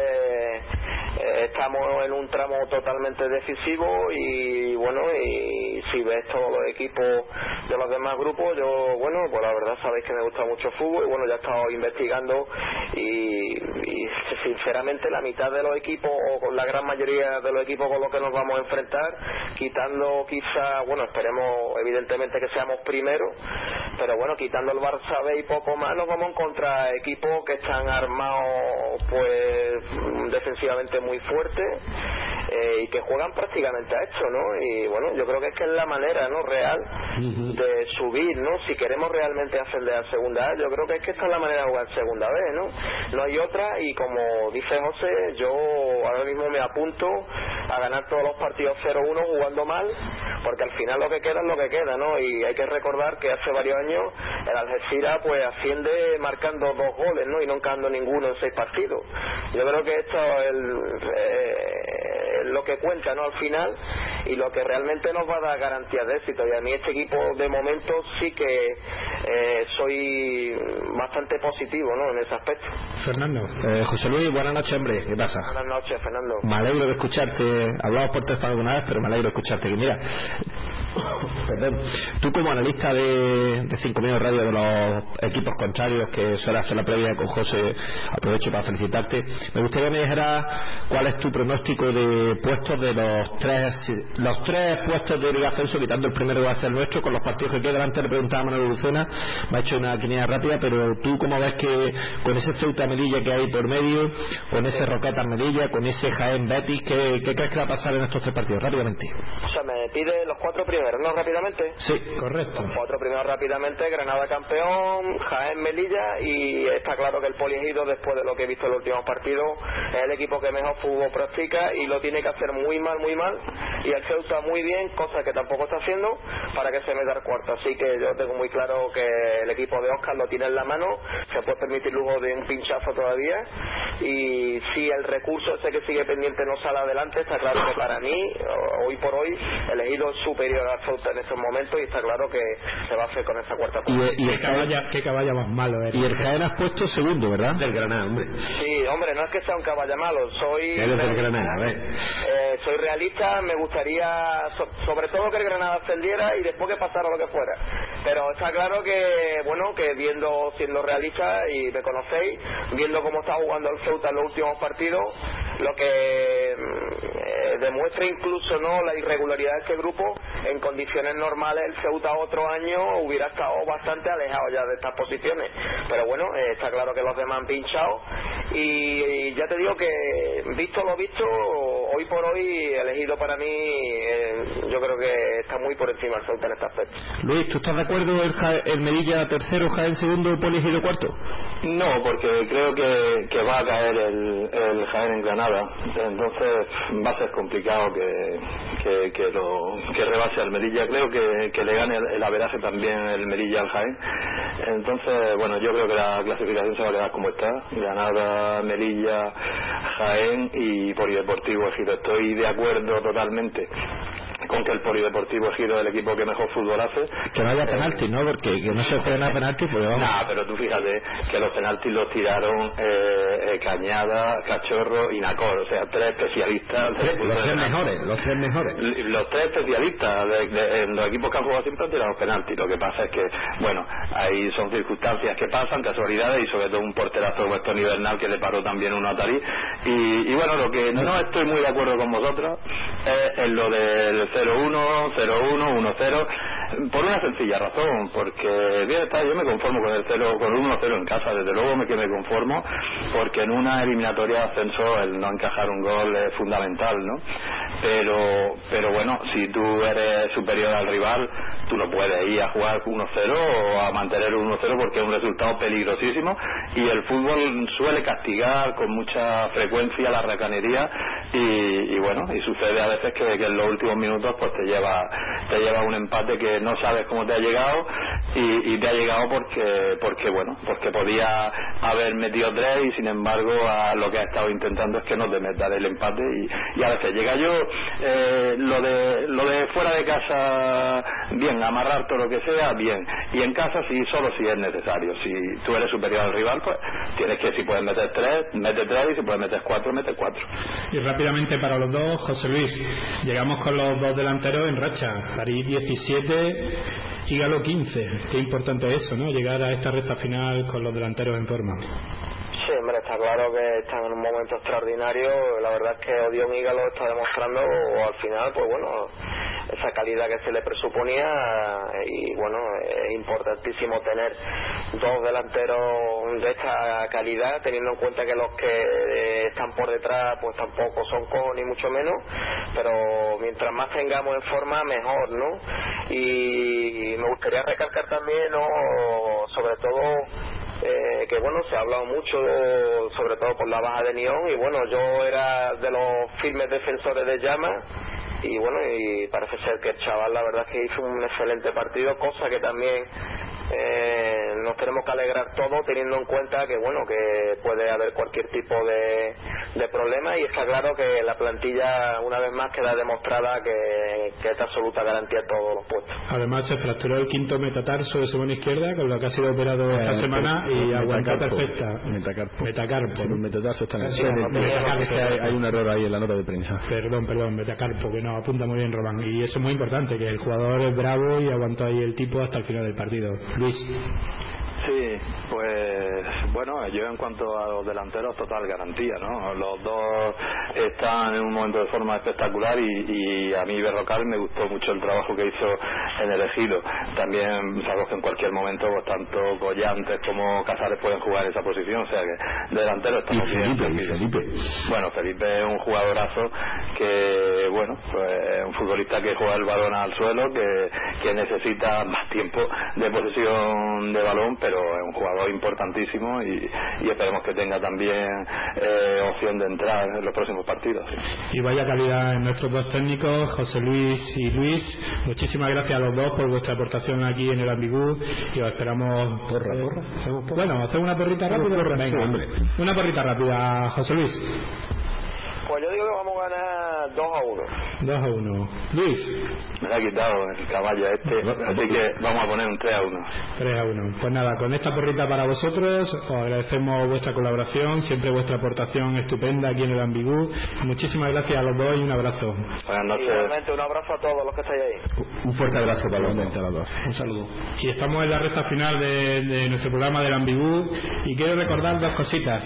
eh, estamos en un tramo totalmente decisivo, y bueno, y si ves todos los equipos de los demás grupos, yo, bueno, pues la verdad sabéis que me gusta mucho el fútbol, y bueno, ya he estado investigando, y, y sinceramente la mitad de los equipos, o la gran mayoría de los equipos con los que nos vamos a enfrentar, quitando quizá, bueno, esperemos evidentemente que seamos primeros, pero bueno, quitando el Barça B y poco más, nos vamos a encontrar equipos que están armados pues defensivamente muy fuerte, eh, y que juegan prácticamente a esto, ¿no? Y bueno, yo creo que es que es la manera, ¿no?, real de subir, ¿no? Si queremos realmente ascender a segunda A, yo creo que es que esta es la manera de jugar segunda B, ¿no? No hay otra, y como dice José, yo ahora mismo me apunto a ganar todos los partidos cero uno jugando mal, porque al final lo que queda es lo que queda, ¿no? Y hay que recordar que hace varios años el Algeciras pues asciende marcando dos goles, ¿no? Y no encajando ninguno en seis partidos. Yo creo que esto es el, eh, lo lo que cuenta, ¿no?, al final, y lo que realmente nos va a dar garantías de éxito. Y a mí este equipo de momento sí que eh, soy bastante positivo, ¿no?, en ese aspecto. Fernando. Eh, José Luis, buenas noches, hombre. ¿Qué pasa? Buenas noches, Fernando. Me alegro de escucharte. Hablamos por teléfono alguna vez, pero me alegro de escucharte. Que mira, perdón, tú como analista de, de cinco minutos radio de los equipos contrarios que suele hacer la previa con José, aprovecho para felicitarte. Me gustaría que me dijeras cuál es tu pronóstico de puestos de los tres los tres puestos de Liga Ascenso, quitando el primero que va a ser nuestro, con los partidos que quedan. Antes le preguntaba a Manuel Lucena, me ha hecho una quiniela rápida, pero tú cómo ves que con ese Ceuta Melilla que hay por medio, con ese Roquetas Melilla, con ese Jaén Betis, ¿qué, ¿qué crees que va a pasar en estos tres partidos? Rápidamente. O sea, me pide los cuatro primeros, ¿no?, rápidamente. Sí, correcto. Los cuatro primeros rápidamente: Granada campeón, Jaén Melilla, y está claro que el Poliegido, después de lo que he visto en los últimos partidos, es el equipo que mejor fútbol practica y lo tiene que hacer muy mal, muy mal, y el Ceuta muy bien, cosa que tampoco está haciendo, para que se meta al cuarto. Así que yo tengo muy claro que el equipo de Óscar lo tiene en la mano, se puede permitir lujo de un pinchazo todavía, y si el recurso ese que sigue pendiente no sale adelante, está claro que para mí, hoy por hoy, el Ejido es superior al Ceuta en estos momentos, y está claro que se va a hacer con esa cuarta posición. ¿Y, y ¿Qué, caballa, qué caballa más malo eres? Y el Jaén has puesto segundo, ¿verdad? Del Granada, hombre. Sí, hombre, no es que sea un caballa malo, soy Eres del Granada, a ver. Eh, soy realista, me gustaría so, sobre todo que el Granada ascendiera y después que pasara lo que fuera, pero está claro que, bueno, que viendo, siendo realista, y me conocéis, viendo cómo está jugando el Ceuta en los últimos partidos, lo que eh, demuestra incluso, ¿no?, la irregularidad de este grupo. En condiciones normales el Ceuta otro año hubiera estado bastante alejado ya de estas posiciones, pero bueno, eh, está claro que los demás han pinchado, y, y ya te digo que, visto lo visto, hoy por hoy elegido para mí, eh, yo creo que está muy por encima el Ceuta en este aspecto. Luis, ¿tú estás de acuerdo el, Ja- el Melilla tercero, Jaén segundo, Poliegido cuarto? No, porque creo que, que va a caer el, el Jaén en Granada, entonces va a ser complicado que, que, que lo que rebase al Melilla. Creo que, que le gane el, el averaje también el Melilla al Jaén. Entonces, bueno, yo creo que la clasificación se va a quedar como está: Granada, Melilla, Jaén y Polideportivo Ejido. Estoy de acuerdo totalmente con que el Polideportivo Ejido es el equipo que mejor fútbol hace. Que no haya penaltis, ¿no? Porque que no se jueguen a penaltis, pues vamos. Nah, pero tú fíjate que los penaltis los tiraron eh, eh, Cañada, Cachorro y Nacor, o sea, tres especialistas. Los tres, los tres mejores, los tres mejores. Los tres especialistas de, de, en los equipos que han jugado siempre han tirado penaltis. Lo que pasa es que, bueno, ahí son circunstancias que pasan, casualidades, y sobre todo un porterazo como Tony Bernal, que le paró también uno a Tarí. Y, y bueno, lo que no estoy muy de acuerdo con vosotros es en lo del cero uno, cero uno, uno cero, por una sencilla razón, porque bien está, yo me conformo con el cero, con el uno cero en casa, desde luego me que me conformo, porque en una eliminatoria de ascenso el no encajar un gol es fundamental, ¿no? Pero pero bueno, si tú eres superior al rival, tú no puedes ir a jugar uno cero o a mantener uno cero, porque es un resultado peligrosísimo, y el fútbol suele castigar con mucha frecuencia la racanería, y, y bueno, y sucede a veces que, que en los últimos minutos pues te lleva te lleva un empate que no sabes cómo te ha llegado, y, y te ha llegado porque porque bueno, porque podía haber metido tres, y sin embargo a lo que ha estado intentando es que no te metan el empate, y, y a veces llega yo eh, lo de lo de fuera de casa, bien, amarrar todo lo que sea, bien, y en casa sí, solo si es necesario. Si tú eres superior al rival, pues tienes que, si puedes meter tres, mete tres, y si puedes meter cuatro, mete cuatro. Y rápidamente para los dos, José Luis, llegamos con los dos delanteros en racha, París diecisiete y Galo quince. Qué importante es eso, ¿no?, llegar a esta recta final con los delanteros en forma. Sí, hombre, está claro que están en un momento extraordinario. La verdad es que Odión Ígalo está demostrando al final, pues bueno, esa calidad que se le presuponía, y bueno, es importantísimo tener dos delanteros de esta calidad, teniendo en cuenta que los que están por detrás pues tampoco son cojos ni mucho menos, pero mientras más tengamos en forma, mejor, ¿no? Y me gustaría recalcar también, ¿no?, sobre todo Eh, que bueno, se ha hablado mucho, sobre todo por la baja de Nión, y bueno, yo era de los firmes defensores de Llama, y bueno, y parece ser que el chaval la verdad es que hizo un excelente partido, cosa que también eh, nos tenemos que alegrar todos, teniendo en cuenta que bueno, que puede haber cualquier tipo de, de problema, y está claro que la plantilla una vez más queda demostrada que, que es absoluta garantía en todos los puestos. Además se fracturó el quinto metatarso de su mano izquierda, con lo que ha sido operado eh, esta semana, y aguanta perfecta. Metacarpo. Metacarpo. Un metatarso está en el Sí, suelo. metacarpo. Hay, hay un error ahí en la nota de prensa. Perdón, perdón, metacarpo, que no apunta muy bien Román. Y eso es muy importante, que el jugador es bravo y aguantó ahí el tipo hasta el final del partido. Luis. Sí, pues bueno, yo en cuanto a los delanteros, total garantía, ¿no? Los dos están en un momento de forma espectacular, y, y a mí Berrocal me gustó mucho el trabajo que hizo en el Ejido. También sabemos que en cualquier momento pues, tanto Collantes como Casares pueden jugar esa posición, o sea que de delantero estamos y Felipe, bien. Y Felipe. Bueno, Felipe es un jugadorazo que, bueno, pues es un futbolista que juega el balón al suelo, que, que necesita más tiempo de posesión de balón, pero es un jugador importantísimo, y, y esperemos que tenga también eh, opción de entrar en los próximos partidos. Y vaya calidad en nuestros dos técnicos, José Luis y Luis. Muchísimas gracias a los dos por vuestra aportación aquí en el Ambigú, y os esperamos. Porra, eh, porra. ¿Hacemos porra? Bueno, hacemos una porrita rápida. Porra, Venga, sí, hombre. una porrita rápida, José Luis. Pues yo digo que vamos a ganar dos a uno. dos a uno. Luis. Me lo ha quitado el caballo este, así que vamos a poner un tres a uno. tres a uno. Pues nada, con esta porrita para vosotros, os agradecemos vuestra colaboración, siempre vuestra aportación estupenda aquí en el Ambigú. Muchísimas gracias a los dos y un abrazo. Buenas noches. Igualmente, un abrazo a todos los que estáis ahí. Un fuerte abrazo para los dos. los dos. Un saludo. Y estamos en la recta final de, de nuestro programa del Ambigú, y quiero recordar dos cositas.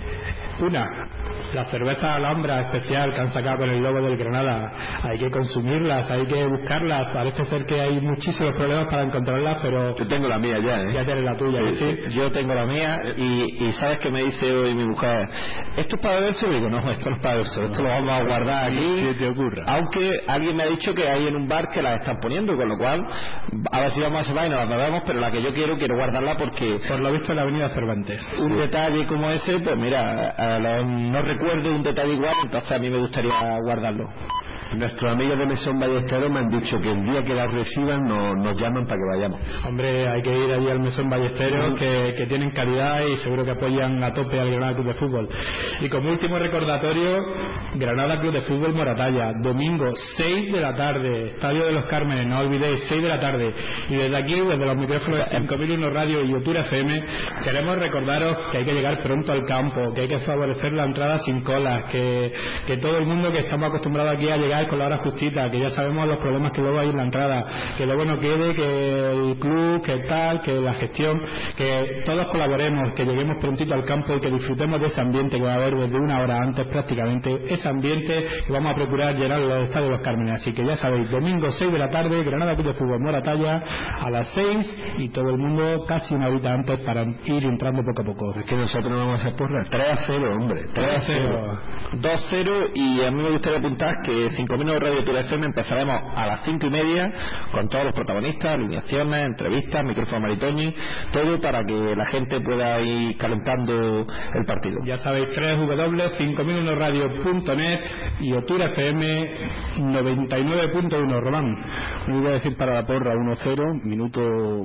Una, la cerveza Alhambra especial que han sacado con el logo del Granada, hay que consumirlas, hay que buscarlas. Parece ser que hay muchísimos problemas para encontrarlas, pero yo tengo la mía ya, ¿eh? Ya tienes la tuya, sí, ¿sí? Sí. Yo tengo la mía, y, y ¿sabes qué me dice hoy mi mujer? ¿Esto es para beberse? Digo, no, esto no es para beberse, esto lo vamos a guardar aquí. Que te ocurra. Aunque alguien me ha dicho que hay en un bar que las están poniendo, con lo cual a ver si vamos a cebar y nos las bebemos, pero la que yo quiero, quiero guardarla porque por lo visto en la avenida Cervantes. Un sí. detalle como ese, pues mira, a la, no recuerdo un detalle igual, entonces a mí me gustaría guardarlo. Nuestros amigos de Mesón Ballesteros me han dicho que el día que las reciban nos, nos llaman para que vayamos. Hombre, hay que ir allí al Mesón Ballesteros, que, que tienen calidad y seguro que apoyan a tope al Granada Club de Fútbol. Y como último recordatorio, Granada Club de Fútbol Moratalla, domingo seis de la tarde, Estadio de los Cármenes, no olvidéis, seis de la tarde. Y desde aquí, desde los micrófonos de cinco mil uno Radio y Otura F M, queremos recordaros que hay que llegar pronto al campo, que hay que favorecer la entrada sin colas, que, que todo el mundo que estamos acostumbrados aquí a llegar con la hora justita, que ya sabemos los problemas que luego hay en la entrada, que luego no quede que el club, que tal, que la gestión, que todos colaboremos, que lleguemos prontito al campo y que disfrutemos de ese ambiente que va a haber desde una hora antes prácticamente, ese ambiente que vamos a procurar llenar los estadios de los Cármenes. Así que ya sabéis, domingo seis de la tarde, Granada Club de Fútbol Moratalla a las seis, y todo el mundo casi una horita antes para ir entrando poco a poco. Es que nosotros no vamos a hacer porra. tres a cero, hombre. tres a cero. dos cero, y a mí me gustaría apuntar que cinco mil Radio Otura F M empezaremos a las cinco y media con todos los protagonistas, alineaciones, entrevistas, micrófono Maritoñi, todo para que la gente pueda ir calentando el partido. Ya sabéis, doble u doble u doble u punto cinco mil uno radio punto net y Otura F M noventa y nueve punto uno. Román, me iba a decir para la porra uno cero, minuto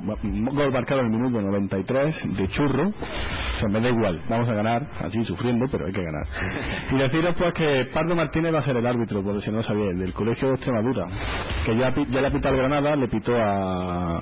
gol marcado en el minuto noventa y tres de Churro. O sea, me da igual, vamos a ganar, así sufriendo, pero hay que ganar. Y deciros pues que Pardo Martínez va a ser el árbitro, porque si no sabía, el del Colegio de Extremadura, que ya, ya le ha pitado al Granada, le pitó a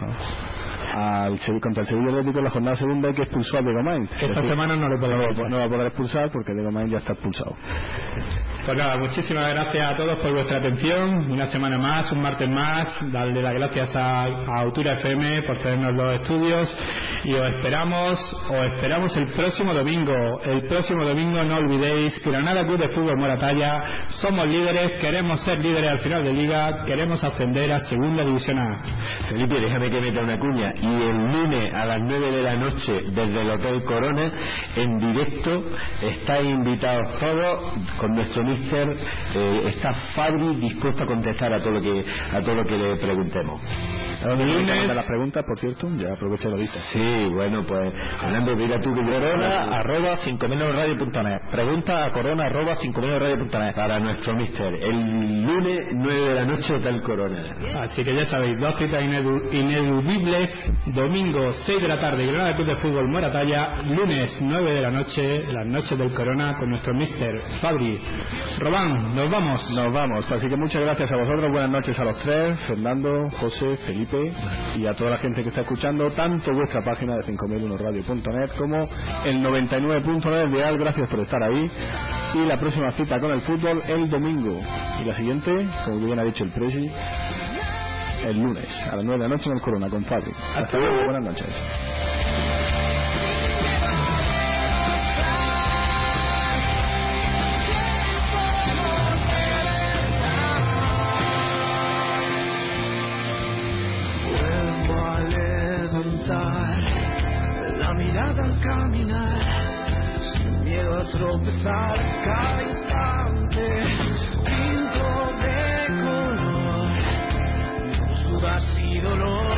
al contra el Sevilla Atlético en la jornada segunda, que expulsó a Diego Main. Esta decir, semana no le podemos no, no va a poder expulsar porque Diego Main ya está expulsado. Pues nada, muchísimas gracias a todos por vuestra atención. Una semana más, un martes más. Darle las gracias a, a Otura F M por tenernos los estudios, y os esperamos, os esperamos el próximo domingo. El próximo domingo, no olvidéis, Granada Club de Fútbol Moratalla. Somos líderes, queremos ser líderes al final de liga, queremos ascender a Segunda División A. Felipe, déjame que meta una cuña. Y el lunes a las nueve de la noche, desde el Hotel Corona, en directo, estáis invitados todos con nuestro mister, eh, está Fabri dispuesto a contestar a todo lo que a todo lo que le preguntemos. Lunes de las preguntas, por cierto, ya aprovecho lo dices. Sí, bueno, pues Fernando, mira tú que corona arroba cinco mil radio punto net. Pregunta a corona arroba cinco mil radio punto net. Para nuestro mister, el lunes nueve de la noche tal Corona. Así que ya sabéis, dos citas inedu- ineludibles, domingo seis de la tarde, Granada Club de Fútbol Moratalla, lunes nueve de la noche, las noches del Corona con nuestro mister Fabri. Robán, nos vamos. Nos vamos, así que muchas gracias a vosotros, buenas noches a los tres, Fernando, José, Felipe y a toda la gente que está escuchando, tanto vuestra página de cinco mil uno radio punto net como el noventa y nueve punto nueve de Al, gracias por estar ahí. Y la próxima cita con el fútbol el domingo. Y la siguiente, como bien ha dicho el Presi, el lunes a las nueve de la noche en el Corona con Fabri. Hasta luego, buenas noches. Vuelvo a levantar la mirada al caminar, sin miedo a tropezar cada instante, pinto de color, dudas y dolor.